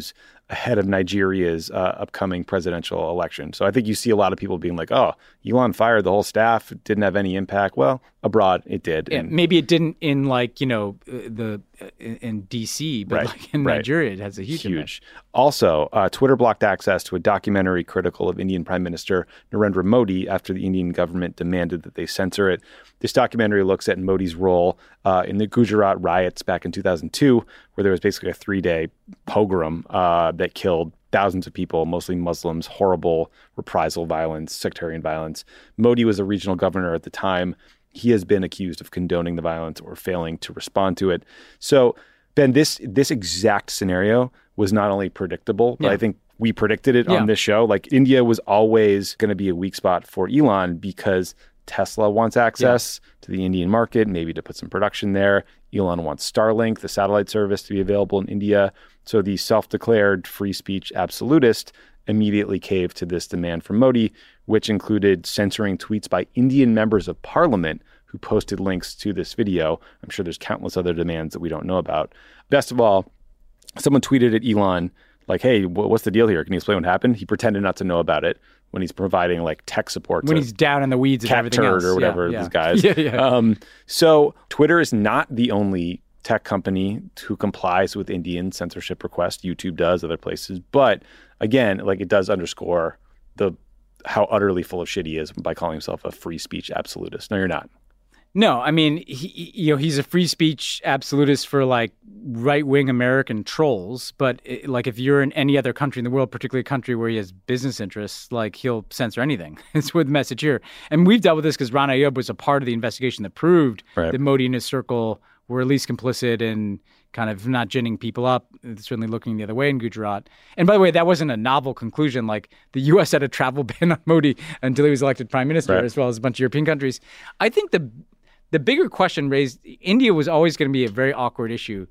ahead of Nigeria's uh, upcoming presidential election. So I think you see a lot of people being like, oh, Elon fired the whole staff, it didn't have any impact. Well, abroad it did. Yeah, and maybe it didn't in like, you know, the uh, in D C, but right, like in right. Nigeria, it has a huge, huge. impact. Also, uh, Twitter blocked access to a documentary critical of Indian Prime Minister Narendra Modi after the Indian government demanded that they censor it. This documentary looks at Modi's role uh, in the Gujarat riots back in two thousand two, where there was basically a three-day pogrom uh, that killed thousands of people, mostly Muslims, horrible reprisal violence, sectarian violence. Modi was a regional governor at the time. He has been accused of condoning the violence or failing to respond to it. So, Ben, this this exact scenario was not only predictable, but yeah. I think we predicted it yeah. on this show. Like, India was always going to be a weak spot for Elon because Tesla wants access yeah. to the Indian market, maybe to put some production there. Elon wants Starlink, the satellite service, to be available in India. So the self-declared free speech absolutist immediately caved to this demand from Modi, which included censoring tweets by Indian members of parliament who posted links to this video. I'm sure there's countless other demands that we don't know about. Best of all, someone tweeted at Elon, like, hey, what's the deal here? Can you explain what happened? He pretended not to know about it when he's providing like tech support. When he's down in the weeds of everything else. or whatever, yeah, yeah. these guys. yeah, yeah. Um, so Twitter is not the only tech company who complies with Indian censorship requests. YouTube does, other places. But again, like it does underscore the how utterly full of shit he is by calling himself a free speech absolutist. No, you're not. No, I mean, he, you know, he's a free speech absolutist for like right-wing American trolls. But it, like, if you're in any other country in the world, particularly a country where he has business interests, like he'll censor anything. It's with the message here. And we've dealt with this because Rana Ayyub was a part of the investigation that proved right. that Modi and his circle were at least complicit in kind of not ginning people up, certainly looking the other way in Gujarat. And by the way, that wasn't a novel conclusion. Like, the U S had a travel ban on Modi until he was elected prime minister, right. as well as a bunch of European countries. I think the the bigger question raised, India was always going to be a very awkward issue.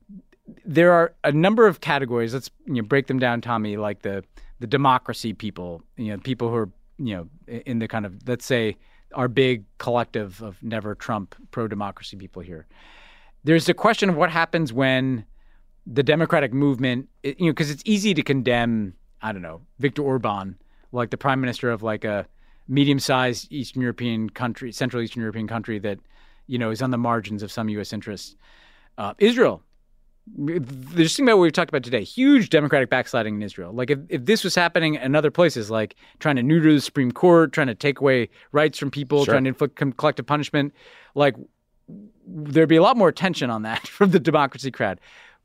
There are a number of categories. Let's you know, break them down, Tommy, like the the democracy people, you know, people who are, you know, in the kind of, let's say, our big collective of never Trump pro-democracy people here. There's a question of what happens when the democratic movement, you know, because it's easy to condemn, I don't know, Viktor Orban, like the prime minister of like a medium-sized Eastern European country, Central Eastern European country that, you know, is on the margins of some U S interests. Uh, Israel, there's something about what we've talked about today, huge democratic backsliding in Israel. Like if, if this was happening in other places, like trying to neuter the Supreme Court, trying to take away rights from people, sure. trying to inflict collective punishment, like there'd be a lot more attention on that from the democracy crowd.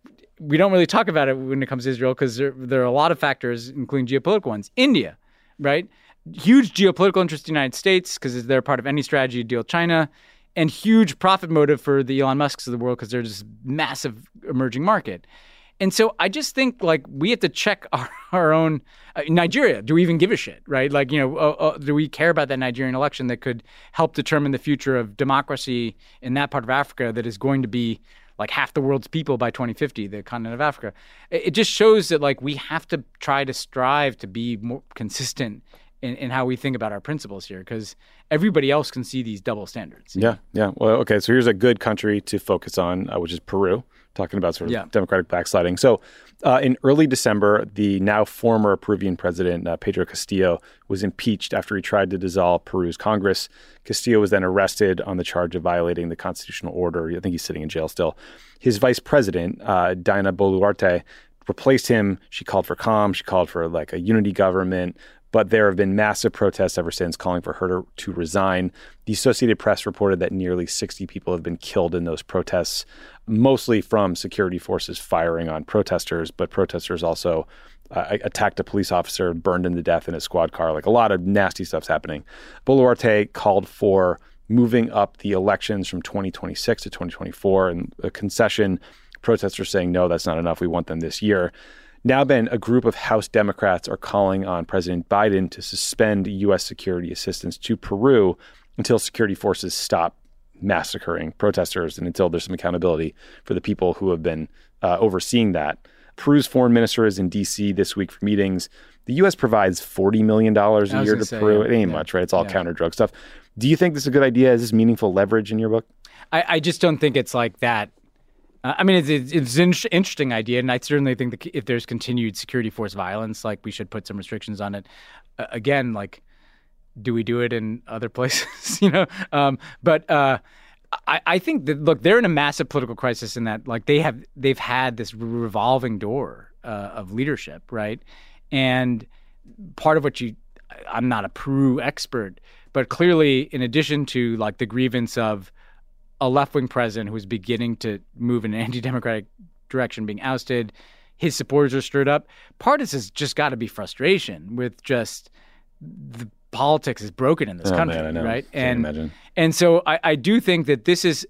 We don't really talk about it when it comes to Israel because there, there are a lot of factors, including geopolitical ones. India, right? Huge geopolitical interest in the United States because they're part of any strategy to deal with China, and huge profit motive for the Elon Musks of the world because they're this massive emerging market. And so I just think like we have to check our, our own uh, Nigeria. Do we even give a shit, right? Like, you know, uh, uh, do we care about that Nigerian election that could help determine the future of democracy in that part of Africa that is going to be like half the world's people by twenty fifty, the continent of Africa? It, it just shows that like we have to try to strive to be more consistent in, in how we think about our principles here, because everybody else can see these double standards. Yeah, yeah. Well, okay, so here's a good country to focus on, uh, which is Peru, talking about sort of yeah. democratic backsliding. So uh, in early December, the now former Peruvian president, uh, Pedro Castillo, was impeached after he tried to dissolve Peru's Congress. Castillo was then arrested on the charge of violating the constitutional order. I think he's sitting in jail still. His vice president, uh, Dina Boluarte, replaced him. She called for calm. She called for like a unity government. But there have been massive protests ever since calling for her to, to resign. The Associated Press reported that nearly sixty people have been killed in those protests, mostly from security forces firing on protesters. But protesters also uh, attacked a police officer, burned him to death in a squad car. Like a lot of nasty stuff's happening. Boluarte called for moving up the elections from twenty twenty-six to twenty twenty-four, and a concession. Protesters saying, no, that's not enough. We want them this year. Now, Ben, a group of House Democrats are calling on President Biden to suspend U S security assistance to Peru until security forces stop massacring protesters and until there's some accountability for the people who have been uh, overseeing that. Peru's foreign minister is in D C this week for meetings. The U S provides forty million dollars a year to say, Peru. Yeah, it ain't yeah, much, right? It's all yeah. counter-drug stuff. Do you think this is a good idea? Is this meaningful leverage in your book? I, I just don't think it's like that. Uh, I mean, it's, it's, it's an in- interesting idea, and I certainly think that if there's continued security force violence, like we should put some restrictions on it. Uh, again, like, do we do it in other places? you know, um, but uh, I, I think that look, they're in a massive political crisis in that, like, they have they've had this revolving door uh, of leadership, right? And part of what you, I'm not a Peru expert, but clearly, in addition to like the grievance of a left-wing president who is beginning to move in an anti-democratic direction being ousted, his supporters are stirred up. Part of this has just got to be frustration with just the politics is broken in this oh, country, man, I know. right? Can't and imagine. and so I, I do think that this is.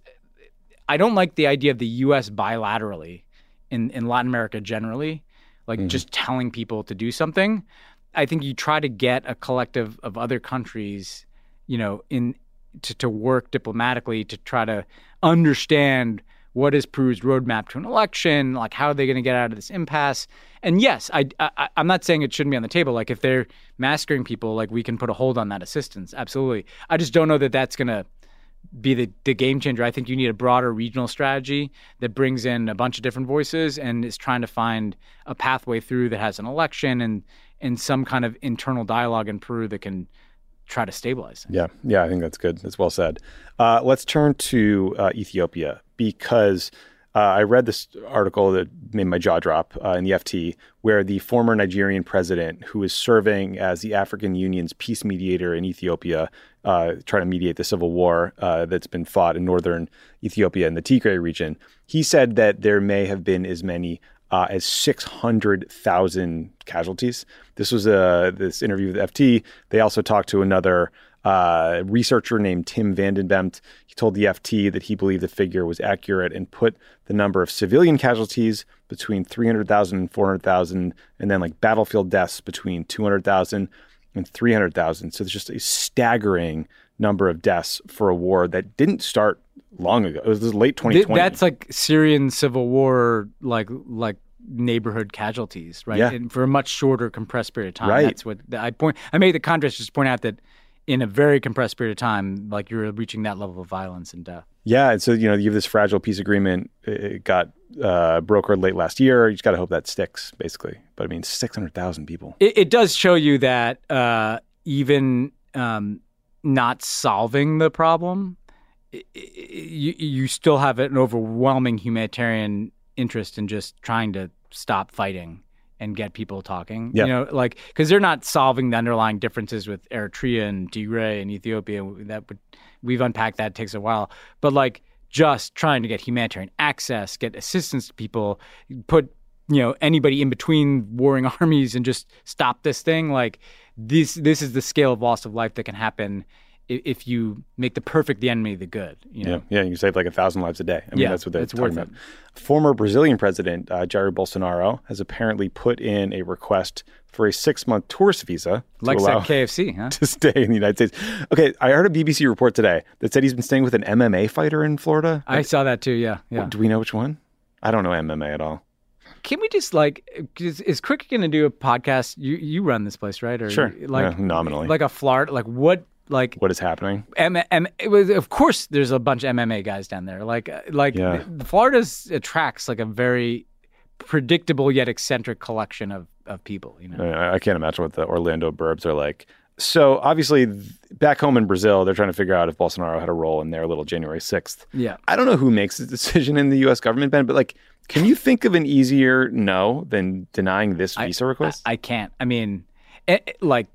I don't like the idea of the U S bilaterally in, in Latin America generally, like mm-hmm. just telling people to do something. I think you try to get a collective of other countries, you know, in to, to work diplomatically to try to understand what is Peru's roadmap to an election, like how are they going to get out of this impasse. And yes, I, I, I'm not saying it shouldn't be on the table. Like if they're massacring people, like we can put a hold on that assistance. Absolutely. I just don't know that that's going to be the, the game changer. I think you need a broader regional strategy that brings in a bunch of different voices and is trying to find a pathway through that has an election and, and some kind of internal dialogue in Peru that can try to stabilize. Yeah, yeah, I think that's good. That's well said. Uh, let's turn to uh, Ethiopia because uh, I read this article that made my jaw drop uh, in the F T where the former Nigerian president who is serving as the African Union's peace mediator in Ethiopia, uh, trying to mediate the civil war uh, that's been fought in northern Ethiopia in the Tigray region, he said that there may have been as many Uh, as six hundred thousand casualties. This was a, this interview with the F T. They also talked to another uh, researcher named Tim Vandenbemt. He told the F T that he believed the figure was accurate and put the number of civilian casualties between three hundred thousand and four hundred thousand, and then like battlefield deaths between two hundred thousand and three hundred thousand. So there's just a staggering number of deaths for a war that didn't start long ago. It was late twenty twenty. That's like Syrian civil war, like like neighborhood casualties, right? Yeah. And for a much shorter, compressed period of time. Right. That's what I point. I made the contrast just to point out that in a very compressed period of time, like you're reaching that level of violence and death. Yeah, and so you know you have this fragile peace agreement. It got uh, brokered late last year. You just got to hope that sticks, basically. But I mean, six hundred thousand people. It, it does show you that uh, even um, not solving the problem, it, it, you you still have an overwhelming humanitarian interest in just trying to stop fighting and get people talking. Yeah. You know, like because they're not solving the underlying differences with Eritrea and Tigray and Ethiopia. That would we've unpacked that. It takes a while, but like just trying to get humanitarian access, get assistance to people, put you know anybody in between warring armies, and just stop this thing. Like this, this is the scale of loss of life that can happen if you make the perfect the enemy of the good. You know? Yeah, yeah, you can save like a thousand lives a day. I mean, yeah, that's what they're it's talking worth about. it. Former Brazilian president uh, Jair Bolsonaro has apparently put in a request for a six-month tourist visa to Likes allow that K F C, huh? to stay in the United States. Okay, I heard a B B C report today that said he's been staying with an M M A fighter in Florida. I saw that too. Yeah, yeah. Do we know which one? I don't know M M A at all. Can we just like is, is Cricket going to do a podcast? You you run this place, right? Or Sure, like yeah, nominally. like a Florida. Like what? Like What is happening? M- M- it was, of course, there's a bunch of M M A guys down there. Like like Yeah. Florida attracts like a very predictable yet eccentric collection of of people. You know, I, I can't imagine what the Orlando burbs are like. So obviously, th- back home in Brazil, they're trying to figure out if Bolsonaro had a role in their little January sixth. yeah. I don't know who makes the decision in the U S government, Ben, but like, can you think of an easier no than denying this visa I, request? I, I can't. I mean, it, it- like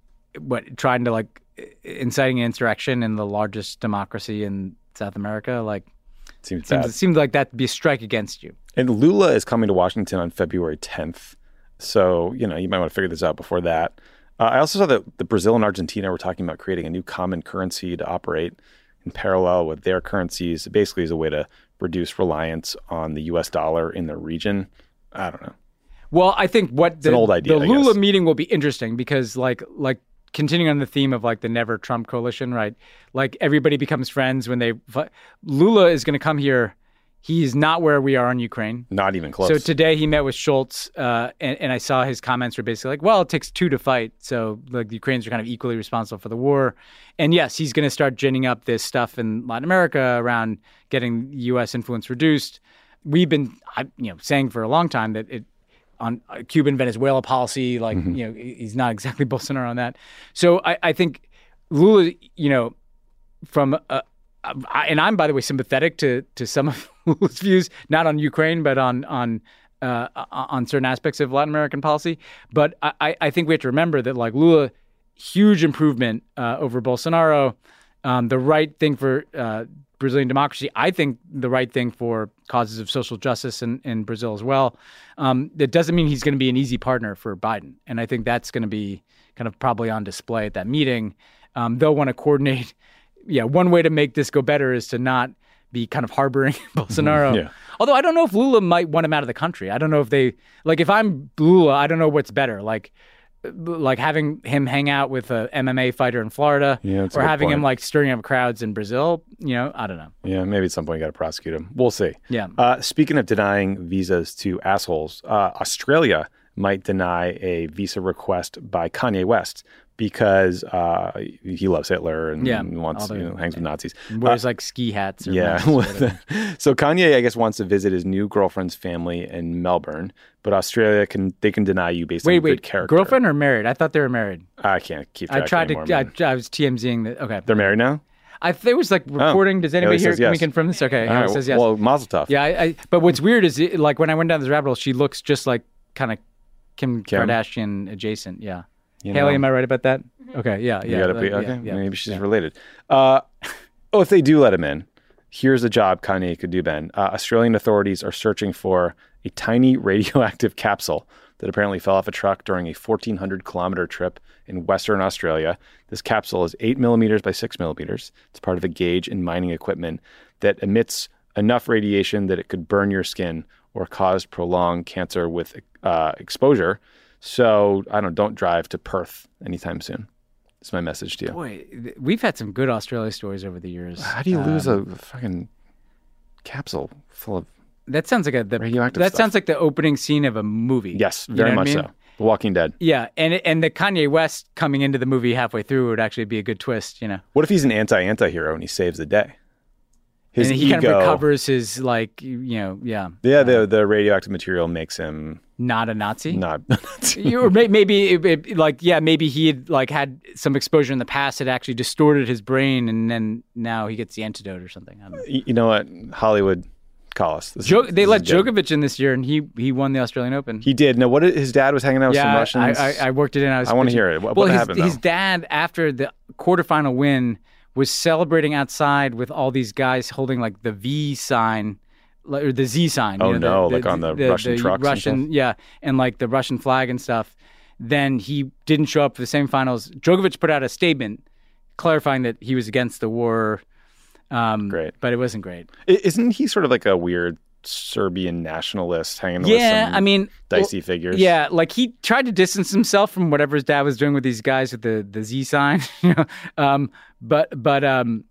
what trying to like inciting an insurrection in the largest democracy in South America, like Seems seems, bad. it seems like that'd be a strike against you. And Lula is coming to Washington on February tenth. So, you know, you might want to figure this out before that. Uh, I also saw that the Brazil and Argentina were talking about creating a new common currency to operate in parallel with their currencies, basically as a way to reduce reliance on the U S dollar in the region. I don't know. Well, I think what the, an old idea, the I Lula guess. meeting will be interesting because like like continuing on the theme of like the never Trump coalition, right? Like everybody becomes friends when they Lula is going to come here. He's not where we are in Ukraine. Not even close. So today he met with Schultz, uh, and, and I saw his comments were basically like, well, it takes two to fight. So like the Ukrainians are kind of equally responsible for the war. And yes, he's going to start ginning up this stuff in Latin America around getting U S influence reduced. we've been, you know, saying for a long time that it on Cuban Venezuela policy, like mm-hmm. you know, he's not exactly Bolsonaro on that. So I, I think Lula, you know, from uh, and I'm by the way sympathetic to to some of Lula's views, not on Ukraine, but on on. Uh, on certain aspects of Latin American policy. But I, I think we have to remember that, like, Lula, huge improvement uh, over Bolsonaro, um, the right thing for uh, Brazilian democracy. I think the right thing for causes of social justice in, in Brazil as well. Um, that doesn't mean he's going to be an easy partner for Biden. And I think that's going to be kind of probably on display at that meeting. Um, they'll want to coordinate. Yeah, one way to make this go better is to not be kind of harboring Bolsonaro. Yeah. Although I don't know if Lula might want him out of the country. I don't know if they, like, if I'm Lula, I don't know what's better. Like, like having him hang out with a M M A fighter in Florida yeah, or having point. him like stirring up crowds in Brazil. You know, I don't know. Yeah, maybe at some point you got to prosecute him. We'll see. Yeah. Uh, speaking of denying visas to assholes, uh, Australia might deny a visa request by Kanye West because uh, he loves Hitler and yeah, wants, the, you know, hangs with Nazis. Wears uh, like ski hats. Or yeah. So Kanye, I guess, wants to visit his new girlfriend's family in Melbourne, but Australia can they can deny you based wait, on wait, good character. Girlfriend or married? I thought they were married. I can't keep track I tried anymore, to. I, I was TMZing that. Okay, they're married now. I there was like reporting. Oh, Does anybody here? Yes. Can we confirm this? Okay, All right, says yes. Well, mazel tov. Yeah, I, I, but what's weird is it, like when I went down this rabbit hole, she looks just like kind of Kim, Kim Kardashian adjacent. Yeah. You Haley, know, am I right about that? Okay, yeah, yeah. You gotta be, okay, yeah, yeah, maybe she's yeah. related. Uh, oh, if they do let him in, here's a job Kanye could do, Ben. Uh, Australian authorities are searching for a tiny radioactive capsule that apparently fell off a truck during a fourteen hundred kilometer trip in Western Australia. This capsule is eight millimeters by six millimeters. It's part of a gauge in mining equipment that emits enough radiation that it could burn your skin or cause prolonged cancer with uh, exposure. So, I don't don't drive to Perth anytime soon. That's my message to you. Boy, we've had some good Australia stories over the years. How do you lose um, a fucking capsule full of that sounds like a the, radioactive That stuff. sounds like the opening scene of a movie. Yes, very you know much I mean? so. The Walking Dead. Yeah, and and the Kanye West coming into the movie halfway through would actually be a good twist, you know. What if he's an anti-anti-hero and he saves the day? His and he ego, kind of recovers his, like, you know, yeah. Yeah, the the radioactive material makes him not a Nazi. Not a Nazi. Or maybe, it, it, like, yeah, maybe he had like had some exposure in the past that actually distorted his brain, and then now he gets the antidote or something. I don't know. You know what? Hollywood, call us. This jo- is, they this let is good. Djokovic in this year, and he he won the Australian Open. He did. No, what did, his dad was hanging out with yeah, some Russians. I, I, I worked it in. I, was I want to hear it. What, well, what his, happened? His though? dad, after the quarterfinal win, was celebrating outside with all these guys holding like the V sign, or the Z sign. Oh you know, no! the, like the, on the, the Russian the trucks. Russian, and stuff? yeah, and like the Russian flag and stuff. Then he didn't show up for the semifinals. Djokovic put out a statement clarifying that he was against the war. Um, great, but it wasn't great. Isn't he sort of like a weird Serbian nationalist hanging yeah, with some I mean, dicey well, figures? Yeah, like he tried to distance himself from whatever his dad was doing with these guys with the, the Z sign. you know, um, but but um,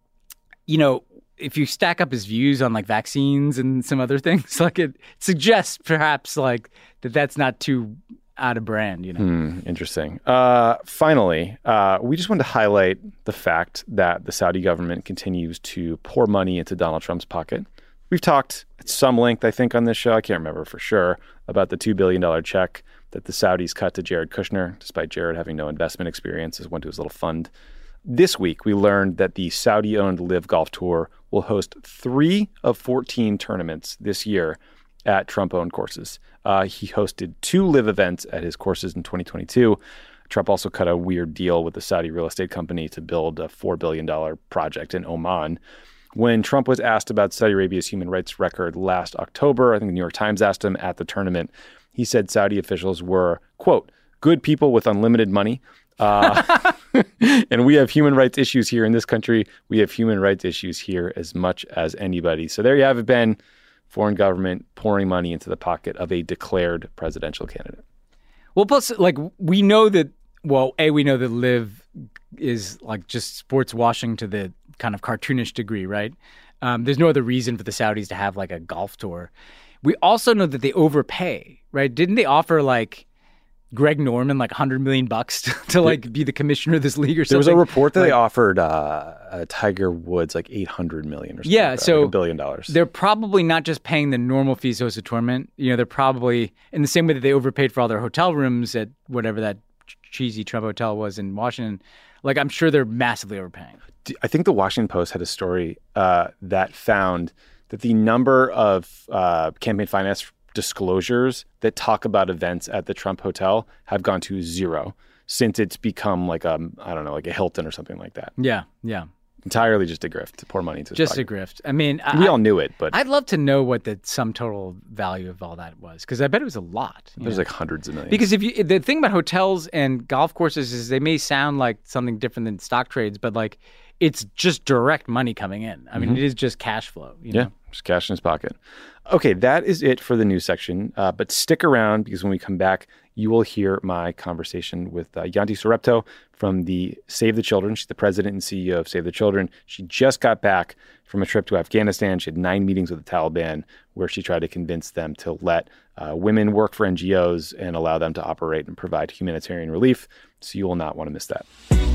you know, if you stack up his views on like vaccines and some other things, like it suggests perhaps like that that's not too out of brand, you know. Hmm, interesting. Uh, finally, uh, we just wanted to highlight the fact that the Saudi government continues to pour money into Donald Trump's pocket. We've talked at some length, I think, on this show, I can't remember for sure, about the two billion dollars check that the Saudis cut to Jared Kushner, despite Jared having no investment experience, as went to his little fund. This week, we learned that the Saudi-owned Live Golf Tour will host three of fourteen tournaments this year at Trump-owned courses. Uh, he hosted two Live events at his courses in twenty twenty-two. Trump also cut a weird deal with the Saudi real estate company to build a four billion dollars project in Oman. When Trump was asked about Saudi Arabia's human rights record last October, I think the New York Times asked him at the tournament, he said Saudi officials were, quote, good people with unlimited money. Uh, and we have human rights issues here in this country. We have human rights issues here as much as anybody. So there you have it, Ben. Foreign government pouring money into the pocket of a declared presidential candidate. Well, plus, like, we know that, well, A, we know that Live is like just sports washing to the kind of cartoonish degree, right? Um, there's no other reason for the Saudis to have like a golf tour. We also know that they overpay, right? Didn't they offer like Greg Norman like one hundred million bucks to, to like be the commissioner of this league or something. There was a report that like, they offered uh, uh, Tiger Woods like eight hundred million or something. Yeah, like that, so like a billion dollars. They're probably not just paying the normal fees to host a tournament. You know, they're probably in the same way that they overpaid for all their hotel rooms at whatever that cheesy Trump hotel was in Washington. Like, I'm sure they're massively overpaying. I think the Washington Post had a story uh, that found that the number of uh, campaign finance disclosures that talk about events at the Trump Hotel have gone to zero since it's become like a, I don't know, like a Hilton or something like that. Yeah, yeah. Entirely just a grift to pour money into his Just pocket. a grift. I mean, we I, all knew it, but I'd love to know what the sum total value of all that was, because I bet it was a lot. there's know? like hundreds of millions. Because if you, the thing about hotels and golf courses is they may sound like something different than stock trades, but like it's just direct money coming in. I mean, Mm-hmm. it is just cash flow. You Yeah, know? just cash in his pocket. Okay, that is it for the news section. Uh, but stick around because when we come back, you will hear my conversation with uh, Yanti Sorrepto from the Save the Children. She's the president and C E O of Save the Children. She just got back from a trip to Afghanistan. She had nine meetings with the Taliban where she tried to convince them to let uh, women work for N G Os and allow them to operate and provide humanitarian relief. So you will not want to miss that.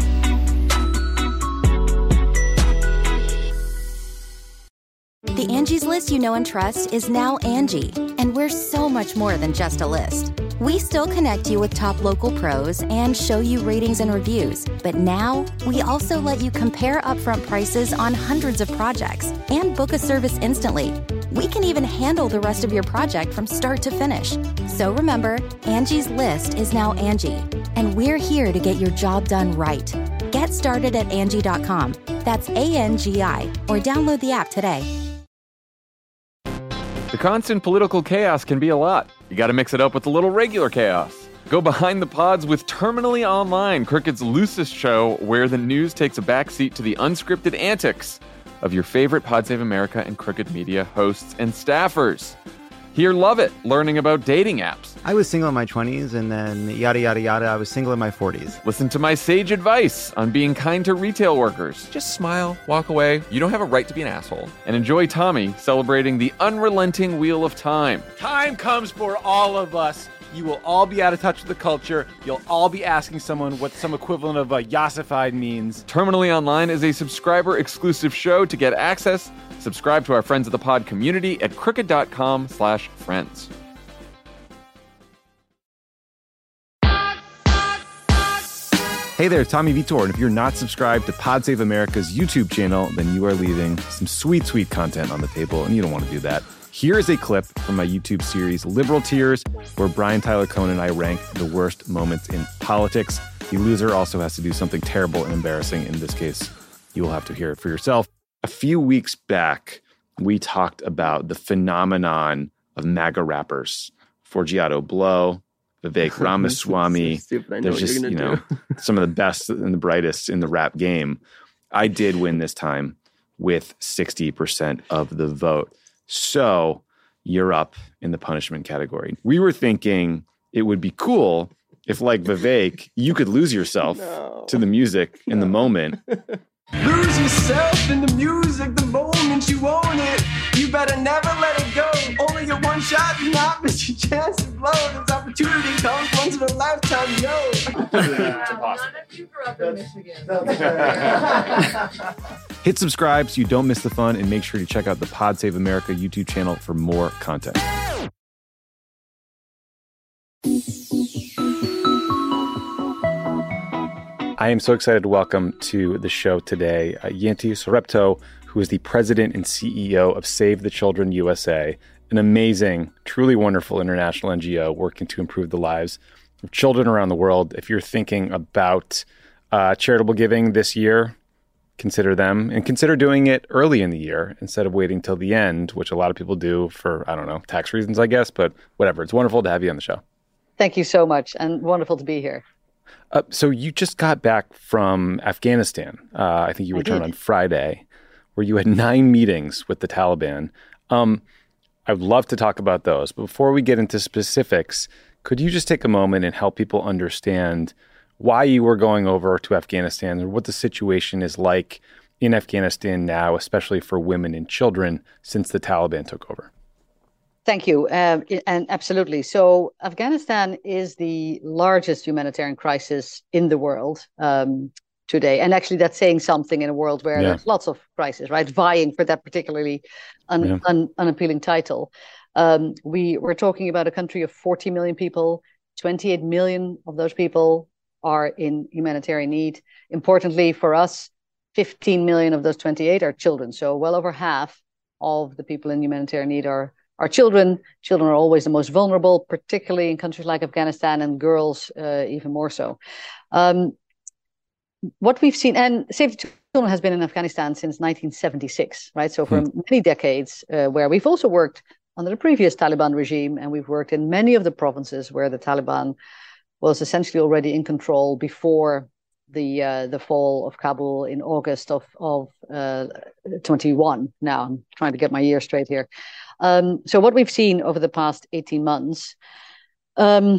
The Angie's List you know and trust is now Angie, and we're so much more than just a list. We still connect you with top local pros and show you ratings and reviews, but now we also let you compare upfront prices on hundreds of projects and book a service instantly. We can even handle the rest of your project from start to finish. So remember, Angie's List is now Angie, and we're here to get your job done right. Get started at Angie dot com. That's A N G I, or download the app today. The constant political chaos can be a lot. You got to mix it up with a little regular chaos. Go behind the pods with Terminally Online, Crooked's loosest show where the news takes a backseat to the unscripted antics of your favorite Pod Save America and Crooked Media hosts and staffers. Hear Love It, learning about dating apps. I was single in my twenties, and then yada, yada, yada, I was single in my forties. Listen to my sage advice on being kind to retail workers. Just smile, walk away. You don't have a right to be an asshole. And enjoy Tommy celebrating the unrelenting wheel of time. Time comes for all of us. You will all be out of touch with the culture. You'll all be asking someone what some equivalent of a yassified means. Terminally Online is a subscriber-exclusive show. To get access, subscribe to our Friends of the Pod community at crooked dot com slash friends. Hey there, Tommy Vitor, and if you're not subscribed to Pod Save America's YouTube channel, then you are leaving some sweet, sweet content on the table, and you don't want to do that. Here is a clip from my YouTube series, Liberal Tears, where Brian Tyler Cohen and I rank the worst moments in politics. The loser also has to do something terrible and embarrassing. In this case, you will have to hear it for yourself. A few weeks back, we talked about the phenomenon of MAGA rappers. Forgiato Blow, Vivek Ramaswamy. So stupid. I know There's what just, you're you gonna know, do. some of the best and the brightest in the rap game. I did win this time with sixty percent of the vote. So you're up in the punishment category. We were thinking it would be cool if, like Vivek, you could lose yourself No. to the music in the moment. Lose yourself in the music the moment you own it. You better never let it go. Only get one shot, do not miss your chance to blow. This opportunity comes once in a lifetime, yo. Hit subscribe so you don't miss the fun, and make sure to check out the Pod Save America YouTube channel for more content. I am so excited to welcome to the show today uh, Yanti Sorrepto, who is the president and C E O of Save the Children U S A, an amazing, truly wonderful international N G O working to improve the lives of children around the world. If you're thinking about uh, charitable giving this year, consider them, and consider doing it early in the year instead of waiting till the end, which a lot of people do for, I don't know, tax reasons, I guess, but whatever. It's wonderful to have you on the show. Thank you so much, and wonderful to be here. Uh, so you just got back from Afghanistan. Uh, I think you I returned did. on Friday, where you had nine meetings with the Taliban. Um, I would love to talk about those. But before we get into specifics, could you just take a moment and help people understand why you were going over to Afghanistan and what the situation is like in Afghanistan now, especially for women and children, since the Taliban took over? Thank you. Um, and absolutely. So Afghanistan is the largest humanitarian crisis in the world um, today. And actually, that's saying something in a world where yeah. there's lots of crises, right? Vying for that particularly un- yeah. un- unappealing title. Um, we, we're talking about a country of forty million people. twenty-eight million of those people are in humanitarian need. Importantly for us, fifteen million of those twenty-eight are children. So well over half of the people in humanitarian need are Our children. Children are always the most vulnerable, particularly in countries like Afghanistan, and girls uh, even more so. Um, what we've seen, and Save the Children has been in Afghanistan since nineteen seventy-six, right? So for hmm. many decades, uh, where we've also worked under the previous Taliban regime, and we've worked in many of the provinces where the Taliban was essentially already in control before the uh, the fall of Kabul in August of of uh, twenty-one. Now I'm trying to get my year straight here. Um, so what we've seen over the past eighteen months, um,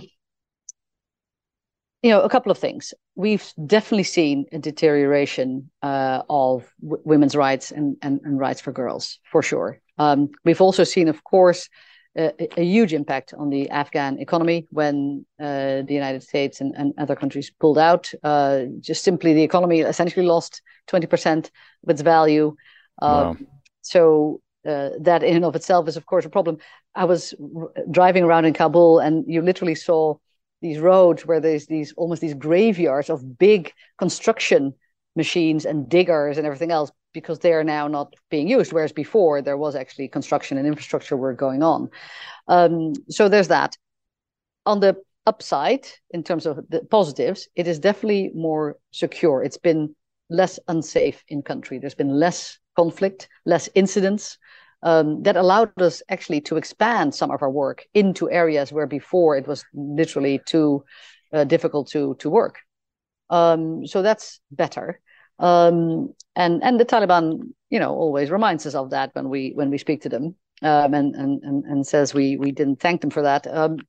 you know, a couple of things. We've definitely seen a deterioration uh, of w- women's rights and, and, and rights for girls, for sure. Um, we've also seen, of course, a, a huge impact on the Afghan economy when uh, the United States and, and other countries pulled out. Uh, just simply, the economy essentially lost twenty percent of its value. Uh, wow. So uh, that in and of itself is, of course, a problem. I was r- driving around in Kabul, and you literally saw these roads where there's these almost these graveyards of big construction machines and diggers and everything else, because they are now not being used, whereas before there was actually construction and infrastructure work going on. Um, so there's that. On the upside, in terms of the positives, it is definitely more secure. It's been less unsafe in country. There's been less conflict, less incidents. Um, that allowed us actually to expand some of our work into areas where before it was literally too uh, difficult to to work. Um, so that's better. Um, and and the Taliban, you know, always reminds us of that when we when we speak to them, um, and, and and and says we we didn't thank them for that. Um,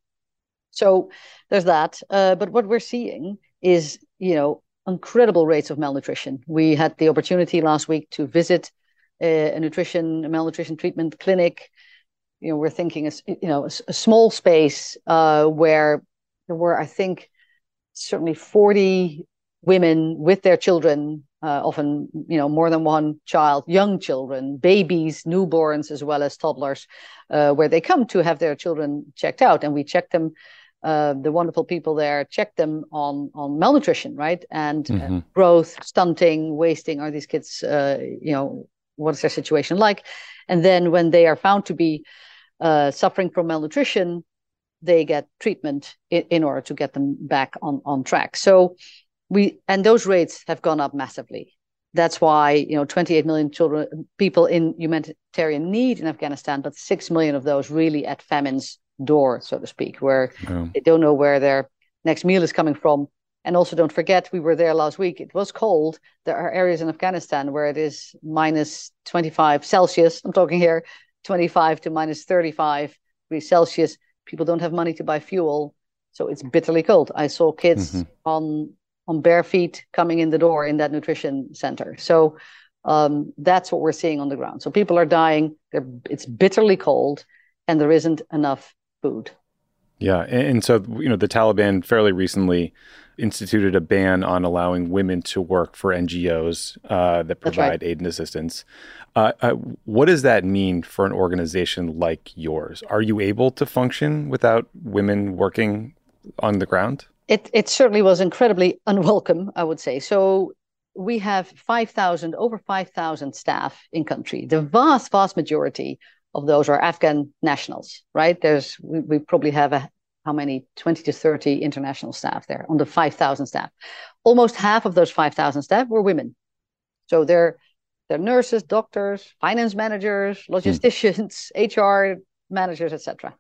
so there's that. Uh, but what we're seeing is, you know, incredible rates of malnutrition. We had the opportunity last week to visit a, a nutrition, a malnutrition treatment clinic. You know, we're thinking, a, you know, a, a small space uh, where there were, I think, certainly forty women with their children, uh, often, you know, more than one child, young children, babies, newborns, as well as toddlers, uh, where they come to have their children checked out. And we check them, uh, the wonderful people there check them on, on malnutrition, right? And mm-hmm. uh, growth, stunting, wasting. Are these kids, uh, you know, what is their situation like? And then when they are found to be uh, suffering from malnutrition, they get treatment in, in order to get them back on, on track. So we, and those rates have gone up massively. That's why, you know, twenty-eight million children, people in humanitarian need in Afghanistan, but six million of those really at famine's door, so to speak, where oh. they don't know where their next meal is coming from. And also don't forget, we were there last week. It was cold. There are areas in Afghanistan where it is minus twenty-five Celsius. I'm talking here twenty-five to minus thirty-five degrees Celsius. People don't have money to buy fuel, so it's bitterly cold. I saw kids mm-hmm. on on bare feet coming in the door in that nutrition center. So um, that's what we're seeing on the ground. So people are dying. They're, it's bitterly cold, and there isn't enough food. Yeah, and, and so you know the Taliban fairly recently instituted a ban on allowing women to work for N G Os uh, that provide right. aid and assistance. Uh, uh, what does that mean for an organization like yours? Are you able to function without women working on the ground? It it certainly was incredibly unwelcome, I would say. So we have five thousand, over five thousand staff in country. The vast, vast majority of those are Afghan nationals, right? There's we, we probably have a how many, twenty to thirty international staff there on the five thousand staff. Almost half of those five thousand staff were women. So they're, they're nurses, doctors, finance managers, logisticians, mm. H R managers, et cetera.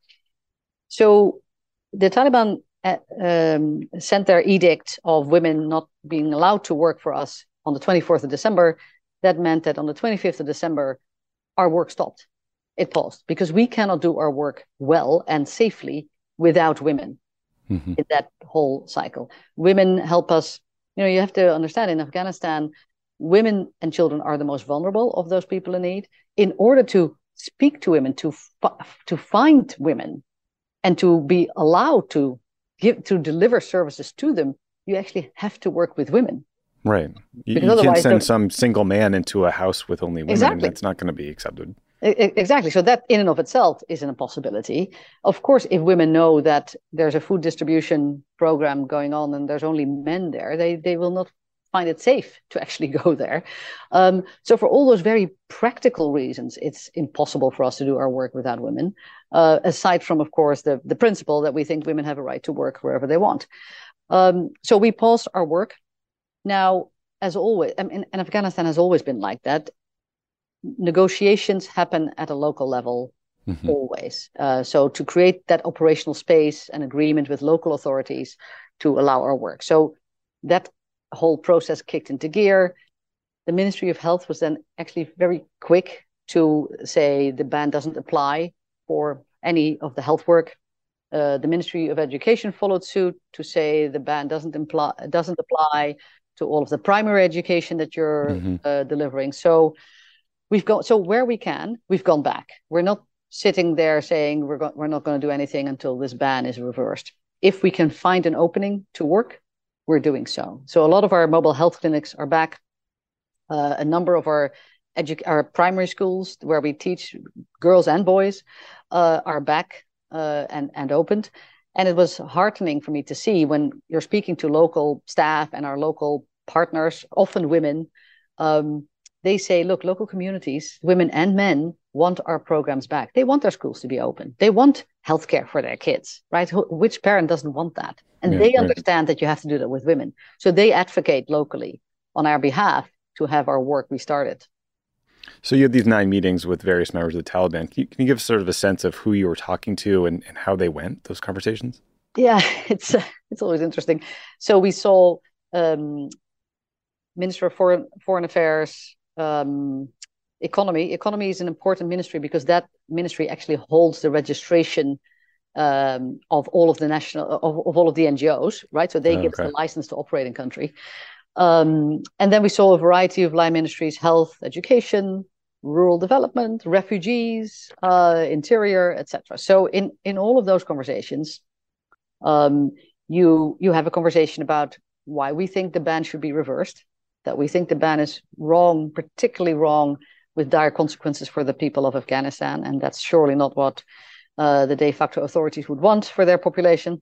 So the Taliban uh, um, sent their edict of women not being allowed to work for us on the twenty-fourth of December. That meant that on the twenty-fifth of December, our work stopped. It paused because we cannot do our work well and safely without women mm-hmm. in that whole cycle. Women help us. You know, you have to understand, in Afghanistan, women and children are the most vulnerable of those people in need. In order to speak to women, to to find women, and to be allowed to give to deliver services to them, you actually have to work with women. Right. You, you can't send some single man into a house with only women. Exactly. That's not going to be accepted. Exactly. So that in and of itself is an impossibility. Of course, if women know that there's a food distribution program going on and there's only men there, they, they will not find it safe to actually go there. Um, so for all those very practical reasons, it's impossible for us to do our work without women, uh, aside from, of course, the, the principle that we think women have a right to work wherever they want. Um, so we paused our work. Now, as always, I mean, and Afghanistan has always been like that. Negotiations happen at a local level, mm-hmm. always. Uh, so to create that operational space and agreement with local authorities to allow our work. So that whole process kicked into gear. The Ministry of Health was then actually very quick to say the ban doesn't apply for any of the health work. Uh, the Ministry of Education followed suit to say the ban doesn't imply doesn't apply to all of the primary education that you're mm-hmm. uh, delivering. So we've got so where we can, we've gone back. We're not sitting there saying we're go- we're not going to do anything until this ban is reversed. If we can find an opening to work, we're doing so. So a lot of our mobile health clinics are back. Uh, a number of our edu- our primary schools where we teach girls and boys uh, are back uh, and and opened. And it was heartening for me to see when you're speaking to local staff and our local partners, often women, um, they say, look, local communities, women and men, want our programs back. They want their schools to be open. They want healthcare for their kids, right? Which parent doesn't want that? And yeah, they right. understand that you have to do that with women. So they advocate locally on our behalf to have our work restarted. So you had these nine meetings with various members of the Taliban. Can you, can you give sort of a sense of who you were talking to and, and how they went, those conversations? Yeah, it's uh, it's always interesting. So we saw um, Minister of Foreign, Foreign Affairs, um, Economy. Economy is an important ministry because that ministry actually holds the registration um, of all of the national, of, of all of the N G Os, right? So they oh, give okay. us the license to operate in country. Um, and then we saw a variety of line ministries: health, education, rural development, refugees, uh, interior, et cetera. So in, in all of those conversations, um, you you have a conversation about why we think the ban should be reversed, that we think the ban is wrong, particularly wrong, with dire consequences for the people of Afghanistan, and that's surely not what uh, the de facto authorities would want for their population.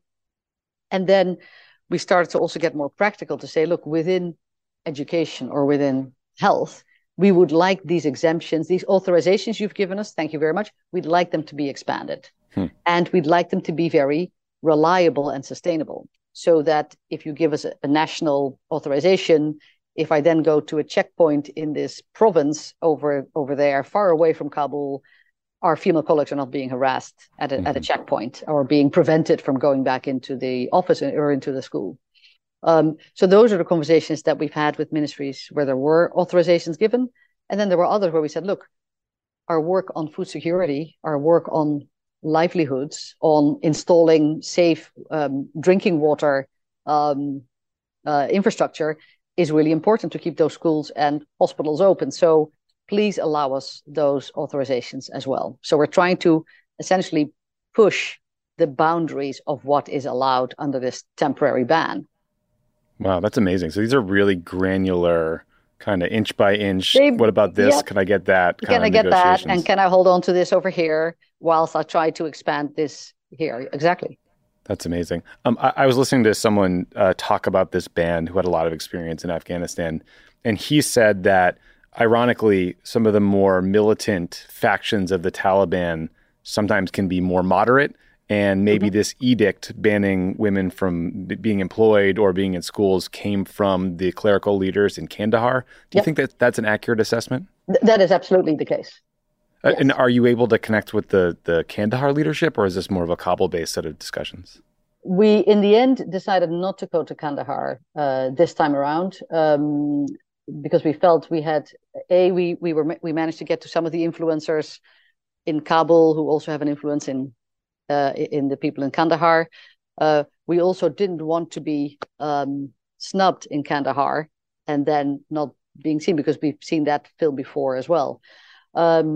And then we started to also get more practical to say, look, within education or within health, we would like these exemptions, these authorizations you've given us, thank you very much, we'd like them to be expanded. Hmm. And we'd like them to be very reliable and sustainable, so that if you give us a, a national authorization, if I then go to a checkpoint in this province over, over there, far away from Kabul, our female colleagues are not being harassed at a, mm-hmm. at a checkpoint or being prevented from going back into the office or into the school. Um, so those are the conversations that we've had with ministries where there were authorizations given. And then there were others where we said, look, our work on food security, our work on livelihoods, on installing safe um, drinking water um, uh, infrastructure is really important to keep those schools and hospitals open. So please allow us those authorizations as well. So we're trying to essentially push the boundaries of what is allowed under this temporary ban. Wow, that's amazing. So these are really granular, kind of inch by inch. They, what about this? Yep. Can I get that? Can I get that? And can I hold on to this over here whilst I try to expand this here? Exactly. That's amazing. Um, I, I was listening to someone uh, talk about this ban who had a lot of experience in Afghanistan, and he said that, ironically, some of the more militant factions of the Taliban sometimes can be more moderate, and maybe mm-hmm. this edict banning women from b- being employed or being in schools came from the clerical leaders in Kandahar. Do you yep. think that that's an accurate assessment? Th- that is absolutely the case. Uh, yes. And are you able to connect with the, the Kandahar leadership, or is this more of a Kabul-based set of discussions? We, in the end, decided not to go to Kandahar uh, this time around um, because we felt we had, A, we we were we managed to get to some of the influencers in Kabul who also have an influence in uh, in the people in Kandahar. Uh, we also didn't want to be um, snubbed in Kandahar and then not being seen, because we've seen that film before as well. Um,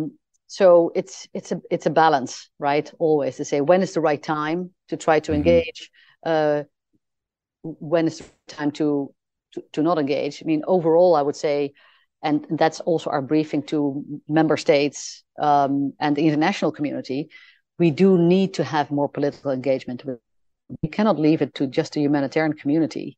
so it's it's a it's a balance, right? Always to say when is the right time to try to mm-hmm. engage, uh, when is the time to, to to not engage. I mean, overall, I would say, and that's also our briefing to member states um, and the international community. We do need to have more political engagement. We cannot leave it to just a humanitarian community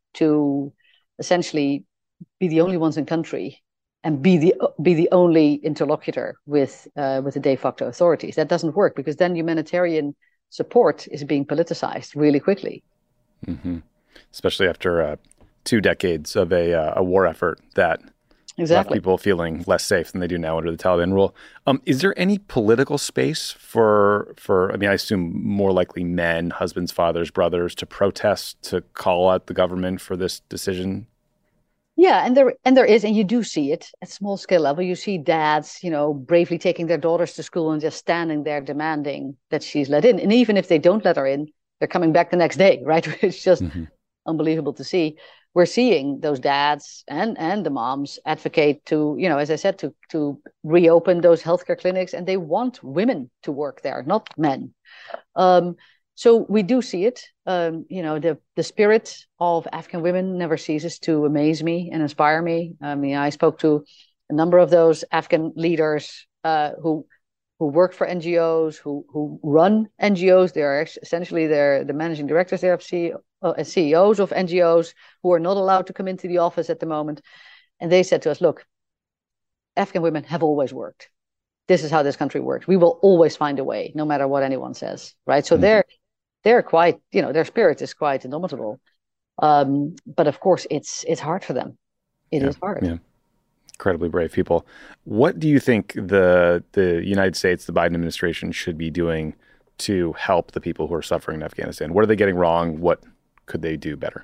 to essentially be the only ones in country and be the be the only interlocutor with uh, with the de facto authorities. That doesn't work, because then humanitarian support is being politicized really quickly. Mm-hmm. Especially after uh, two decades of a uh, a war effort that exactly. left people feeling less safe than they do now under the Taliban rule. Um, is there any political space for for? I mean, I assume more likely men, husbands, fathers, brothers, to protest, to call out the government for this decision? Yeah, and there and there is, and you do see it at small scale level. You see dads, you know, bravely taking their daughters to school and just standing there demanding that she's let in. And even if they don't let her in, they're coming back the next day, right? It's just mm-hmm. unbelievable to see. We're seeing those dads and and the moms advocate to, you know, as I said, to to reopen those healthcare clinics, and they want women to work there, not men. Um, So we do see it. Um, you know, the the spirit of Afghan women never ceases to amaze me and inspire me. I mean, I spoke to a number of those Afghan leaders uh, who who work for N G Os, who who run N G Os. They are essentially they're the managing directors, they are C E O, uh, C E Os of N G Os who are not allowed to come into the office at the moment. And they said to us, look, Afghan women have always worked. This is how this country works. We will always find a way, no matter what anyone says, right? So mm-hmm. they're They're quite, you know, their spirit is quite indomitable. Um, but of course, it's it's hard for them. It yeah, is hard. Yeah. Incredibly brave people. What do you think the the United States, the Biden administration, should be doing to help the people who are suffering in Afghanistan? What are they getting wrong? What could they do better?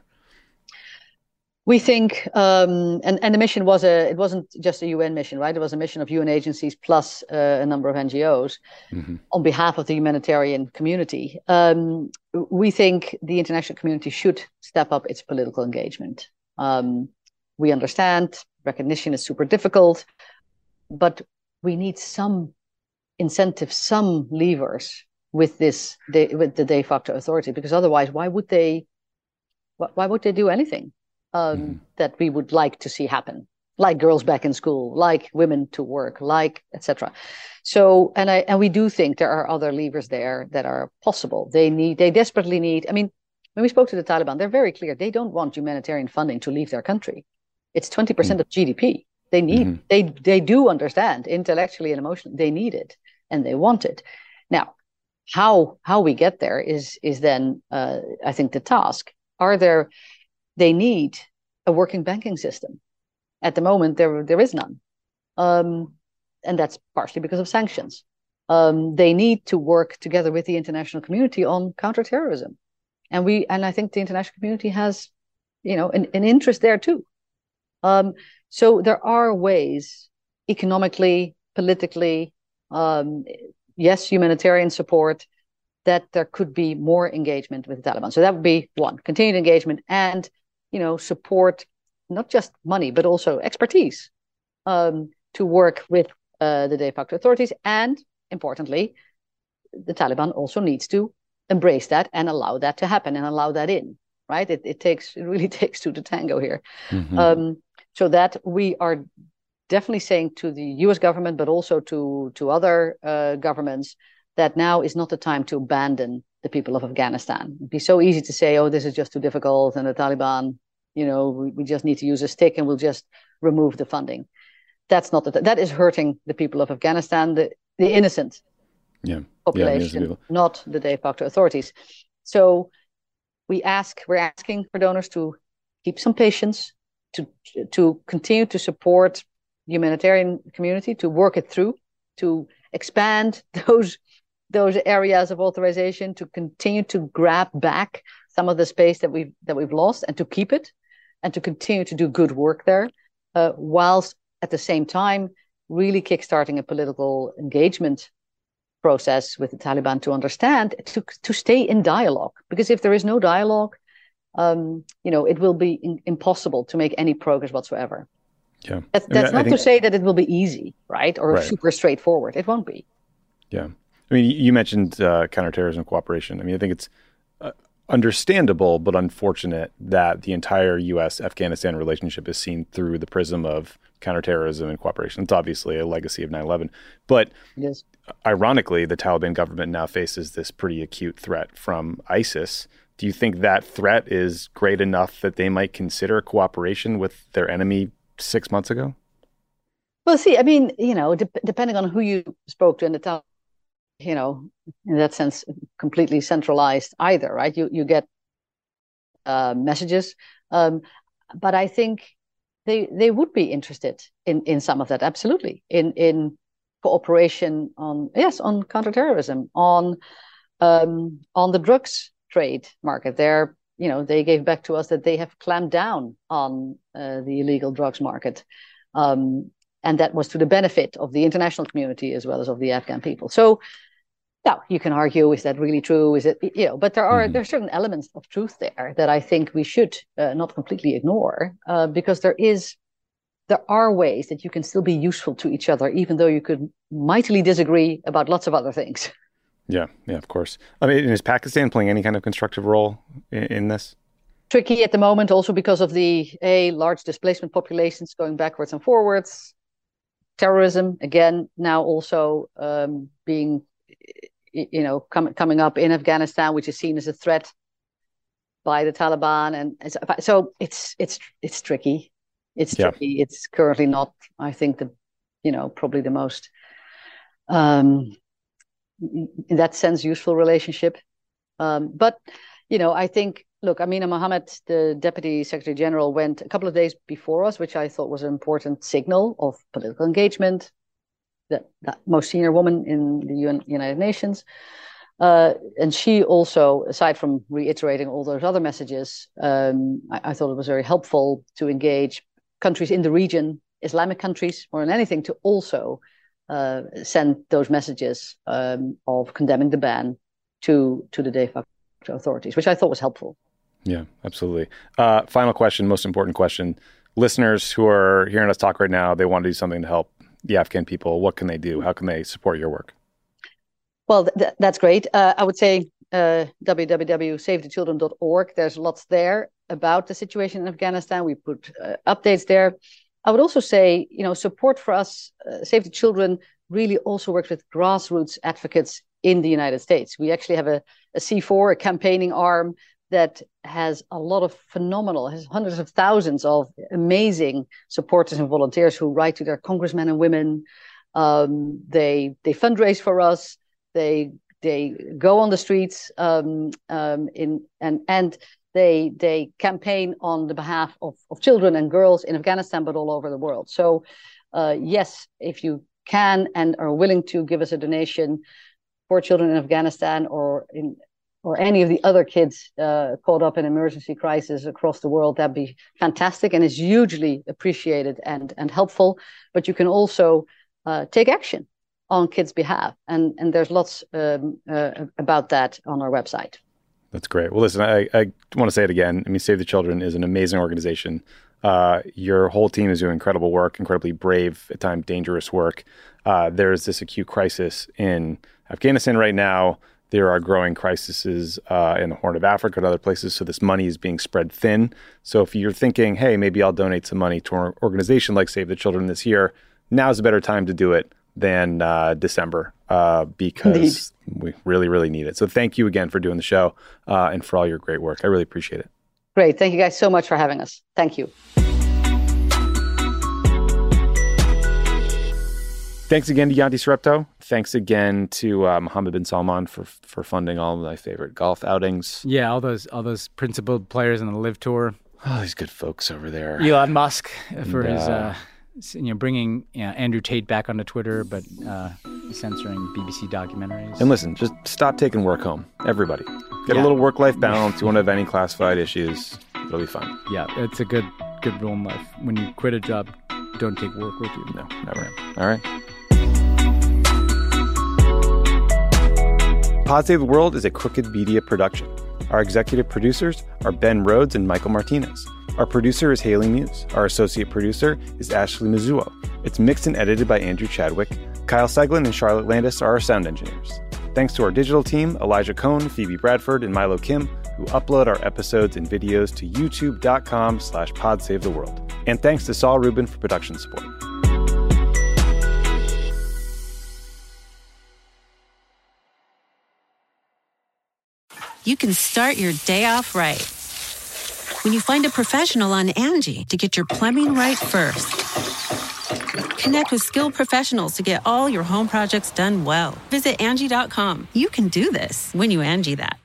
We think, um, and, and the mission was a, it wasn't just a U N mission, right? It was a mission of U N agencies plus uh, a number of N G Os mm-hmm. on behalf of the humanitarian community. Um, we think the international community should step up its political engagement. Um, we understand recognition is super difficult, but we need some incentive, some levers with this, de, with the de facto authority, because otherwise, why would they, why would they do anything? Um, mm. that we would like to see happen, like girls back in school, like women to work, like et cetera. So, and I and we do think there are other levers there that are possible. They need, they desperately need. I mean, when we spoke to the Taliban, they're very clear. They don't want humanitarian funding to leave their country. It's twenty percent mm. of G D P. They need. Mm-hmm. They they do understand intellectually and emotionally. They need it and they want it. Now, how how we get there is is then uh, I think the task. Are there They need a working banking system. At the moment, there there is none, um, and that's partially because of sanctions. Um, they need to work together with the international community on counterterrorism, and we and I think the international community has, you know, an, an interest there too. Um, so there are ways, economically, politically, um, yes, humanitarian support, that there could be more engagement with the Taliban. So that would be one, continued engagement and, you know, support, not just money, but also expertise um, to work with uh, the de facto authorities. And importantly, the Taliban also needs to embrace that and allow that to happen and allow that in, right? It, it takes, it really takes two to tango here. Mm-hmm. Um, so that we are definitely saying to the U S government, but also to, to other uh, governments, that now is not the time to abandon the people of Afghanistan. It'd be so easy to say, oh, this is just too difficult, and the Taliban, you know, we, we just need to use a stick and we'll just remove the funding. That's not, the, that is hurting the people of Afghanistan, the, the innocent yeah. population, yeah, not the de facto authorities. So we ask, we're asking for donors to keep some patience, to, to continue to support the humanitarian community, to work it through, to expand those those areas of authorization, to continue to grab back some of the space that we've that we've lost, and to keep it, and to continue to do good work there, uh, whilst at the same time really kickstarting a political engagement process with the Taliban to understand, to to stay in dialogue. Because if there is no dialogue, um, you know, it will be in, impossible to make any progress whatsoever. Yeah. That's, I mean, that's I not think, to say that it will be easy, right? Or right. super straightforward. It won't be. Yeah. I mean, you mentioned uh, counterterrorism cooperation. I mean, I think it's uh, understandable, but unfortunate that the entire U S Afghanistan relationship is seen through the prism of counterterrorism and cooperation. It's obviously a legacy of nine eleven. But yes. ironically, the Taliban government now faces this pretty acute threat from ISIS. Do you think that threat is great enough that they might consider cooperation with their enemy six months ago? Well, see, I mean, you know, de- depending on who you spoke to in the town, you know, in that sense, completely centralized either, right? You you get uh, messages, um, but I think they they would be interested in, in some of that, absolutely, in in cooperation on yes on counterterrorism, on um, on the drugs trade market. There, you know, they gave back to us that they have clamped down on uh, the illegal drugs market. Um, And that was to the benefit of the international community as well as of the Afghan people. So now you can argue, is that really true? Is it, you know, but there are, mm-hmm. there are certain elements of truth there that I think we should uh, not completely ignore uh, because there is, there are ways that you can still be useful to each other, even though you could mightily disagree about lots of other things. Yeah, yeah, of course. I mean, is Pakistan playing any kind of constructive role in, in this? Tricky at the moment, also because of the a large displacement populations going backwards and forwards. Terrorism, again, now also um, being, you know, com- coming up in Afghanistan, which is seen as a threat by the Taliban. And so it's it's it's tricky. It's yeah. tricky. It's currently not, I think, the, you know, probably the most, um, in that sense, useful relationship. Um, but, you know, I think, look, Amina Mohammed, the Deputy Secretary General, went a couple of days before us, which I thought was an important signal of political engagement. That, that most senior woman in the U N, United Nations. Uh, and she also, aside from reiterating all those other messages, um, I, I thought it was very helpful to engage countries in the region, Islamic countries, more than anything, to also uh, send those messages um, of condemning the ban to, to the de facto authorities, which I thought was helpful. Yeah, absolutely. Uh, final question, most important question. Listeners who are hearing us talk right now, they want to do something to help the Afghan people. What can they do? How can they support your work? Well, th- that's great. Uh, I would say uh, w w w dot save the children dot org. There's lots there about the situation in Afghanistan. We put uh, updates there. I would also say, you know, support for us, uh, Save the Children really also works with grassroots advocates in the United States. We actually have a, a C four, a campaigning arm that has a lot of phenomenal, has hundreds of thousands of amazing supporters and volunteers who write to their congressmen and women. Um, they they fundraise for us. They they go on the streets um, um, in and and they they campaign on the behalf of, of children and girls in Afghanistan, but all over the world. So uh, yes, if you can and are willing to give us a donation for children in Afghanistan or in or any of the other kids uh, caught up in emergency crisis across the world, that'd be fantastic and is hugely appreciated and, and helpful. But you can also uh, take action on kids' behalf. And, and there's lots um, uh, about that on our website. That's great. Well, listen, I, I want to say it again. I mean, Save the Children is an amazing organization. Uh, your whole team is doing incredible work, incredibly brave, at times dangerous work. Uh, there's this acute crisis in Afghanistan right now. There are growing crises uh, in the Horn of Africa and other places, so this money is being spread thin. So if you're thinking, hey, maybe I'll donate some money to an organization like Save the Children this year, now's a better time to do it than uh, December uh, because Indeed. we really, really need it. So thank you again for doing the show uh, and for all your great work. I really appreciate it. Great. Thank you guys so much for having us. Thank you. Thanks again to Yanti Sarepto. Thanks again to uh, Mohammed bin Salman for for funding all of my favorite golf outings. Yeah, all those all those principal players in the Live Tour. Oh, these good folks over there. Elon Musk for and, his, uh, uh, you know, bringing you know, Andrew Tate back onto Twitter, but uh, censoring B B C documentaries. And listen, just stop taking work home. Everybody, get Yeah. a little work-life balance. You won't have any classified issues. It'll be fine. Yeah, it's a good good rule in life. When you quit a job, don't take work with you. No, never. All right. Pod Save the World is a Crooked Media production. Our executive producers are Ben Rhodes and Michael Martinez. Our producer is Haley Muse. Our associate producer is Ashley Mizuo. It's mixed and edited by Andrew Chadwick. Kyle Seglin and Charlotte Landis are our sound engineers. Thanks to our digital team, Elijah Cohn, Phoebe Bradford, and Milo Kim, who upload our episodes and videos to youtube.com slash podsavetheworld. And thanks to Saul Rubin for production support. You can start your day off right when you find a professional on Angie to get your plumbing right first. Connect with skilled professionals to get all your home projects done well. Visit Angie dot com. You can do this when you Angie that.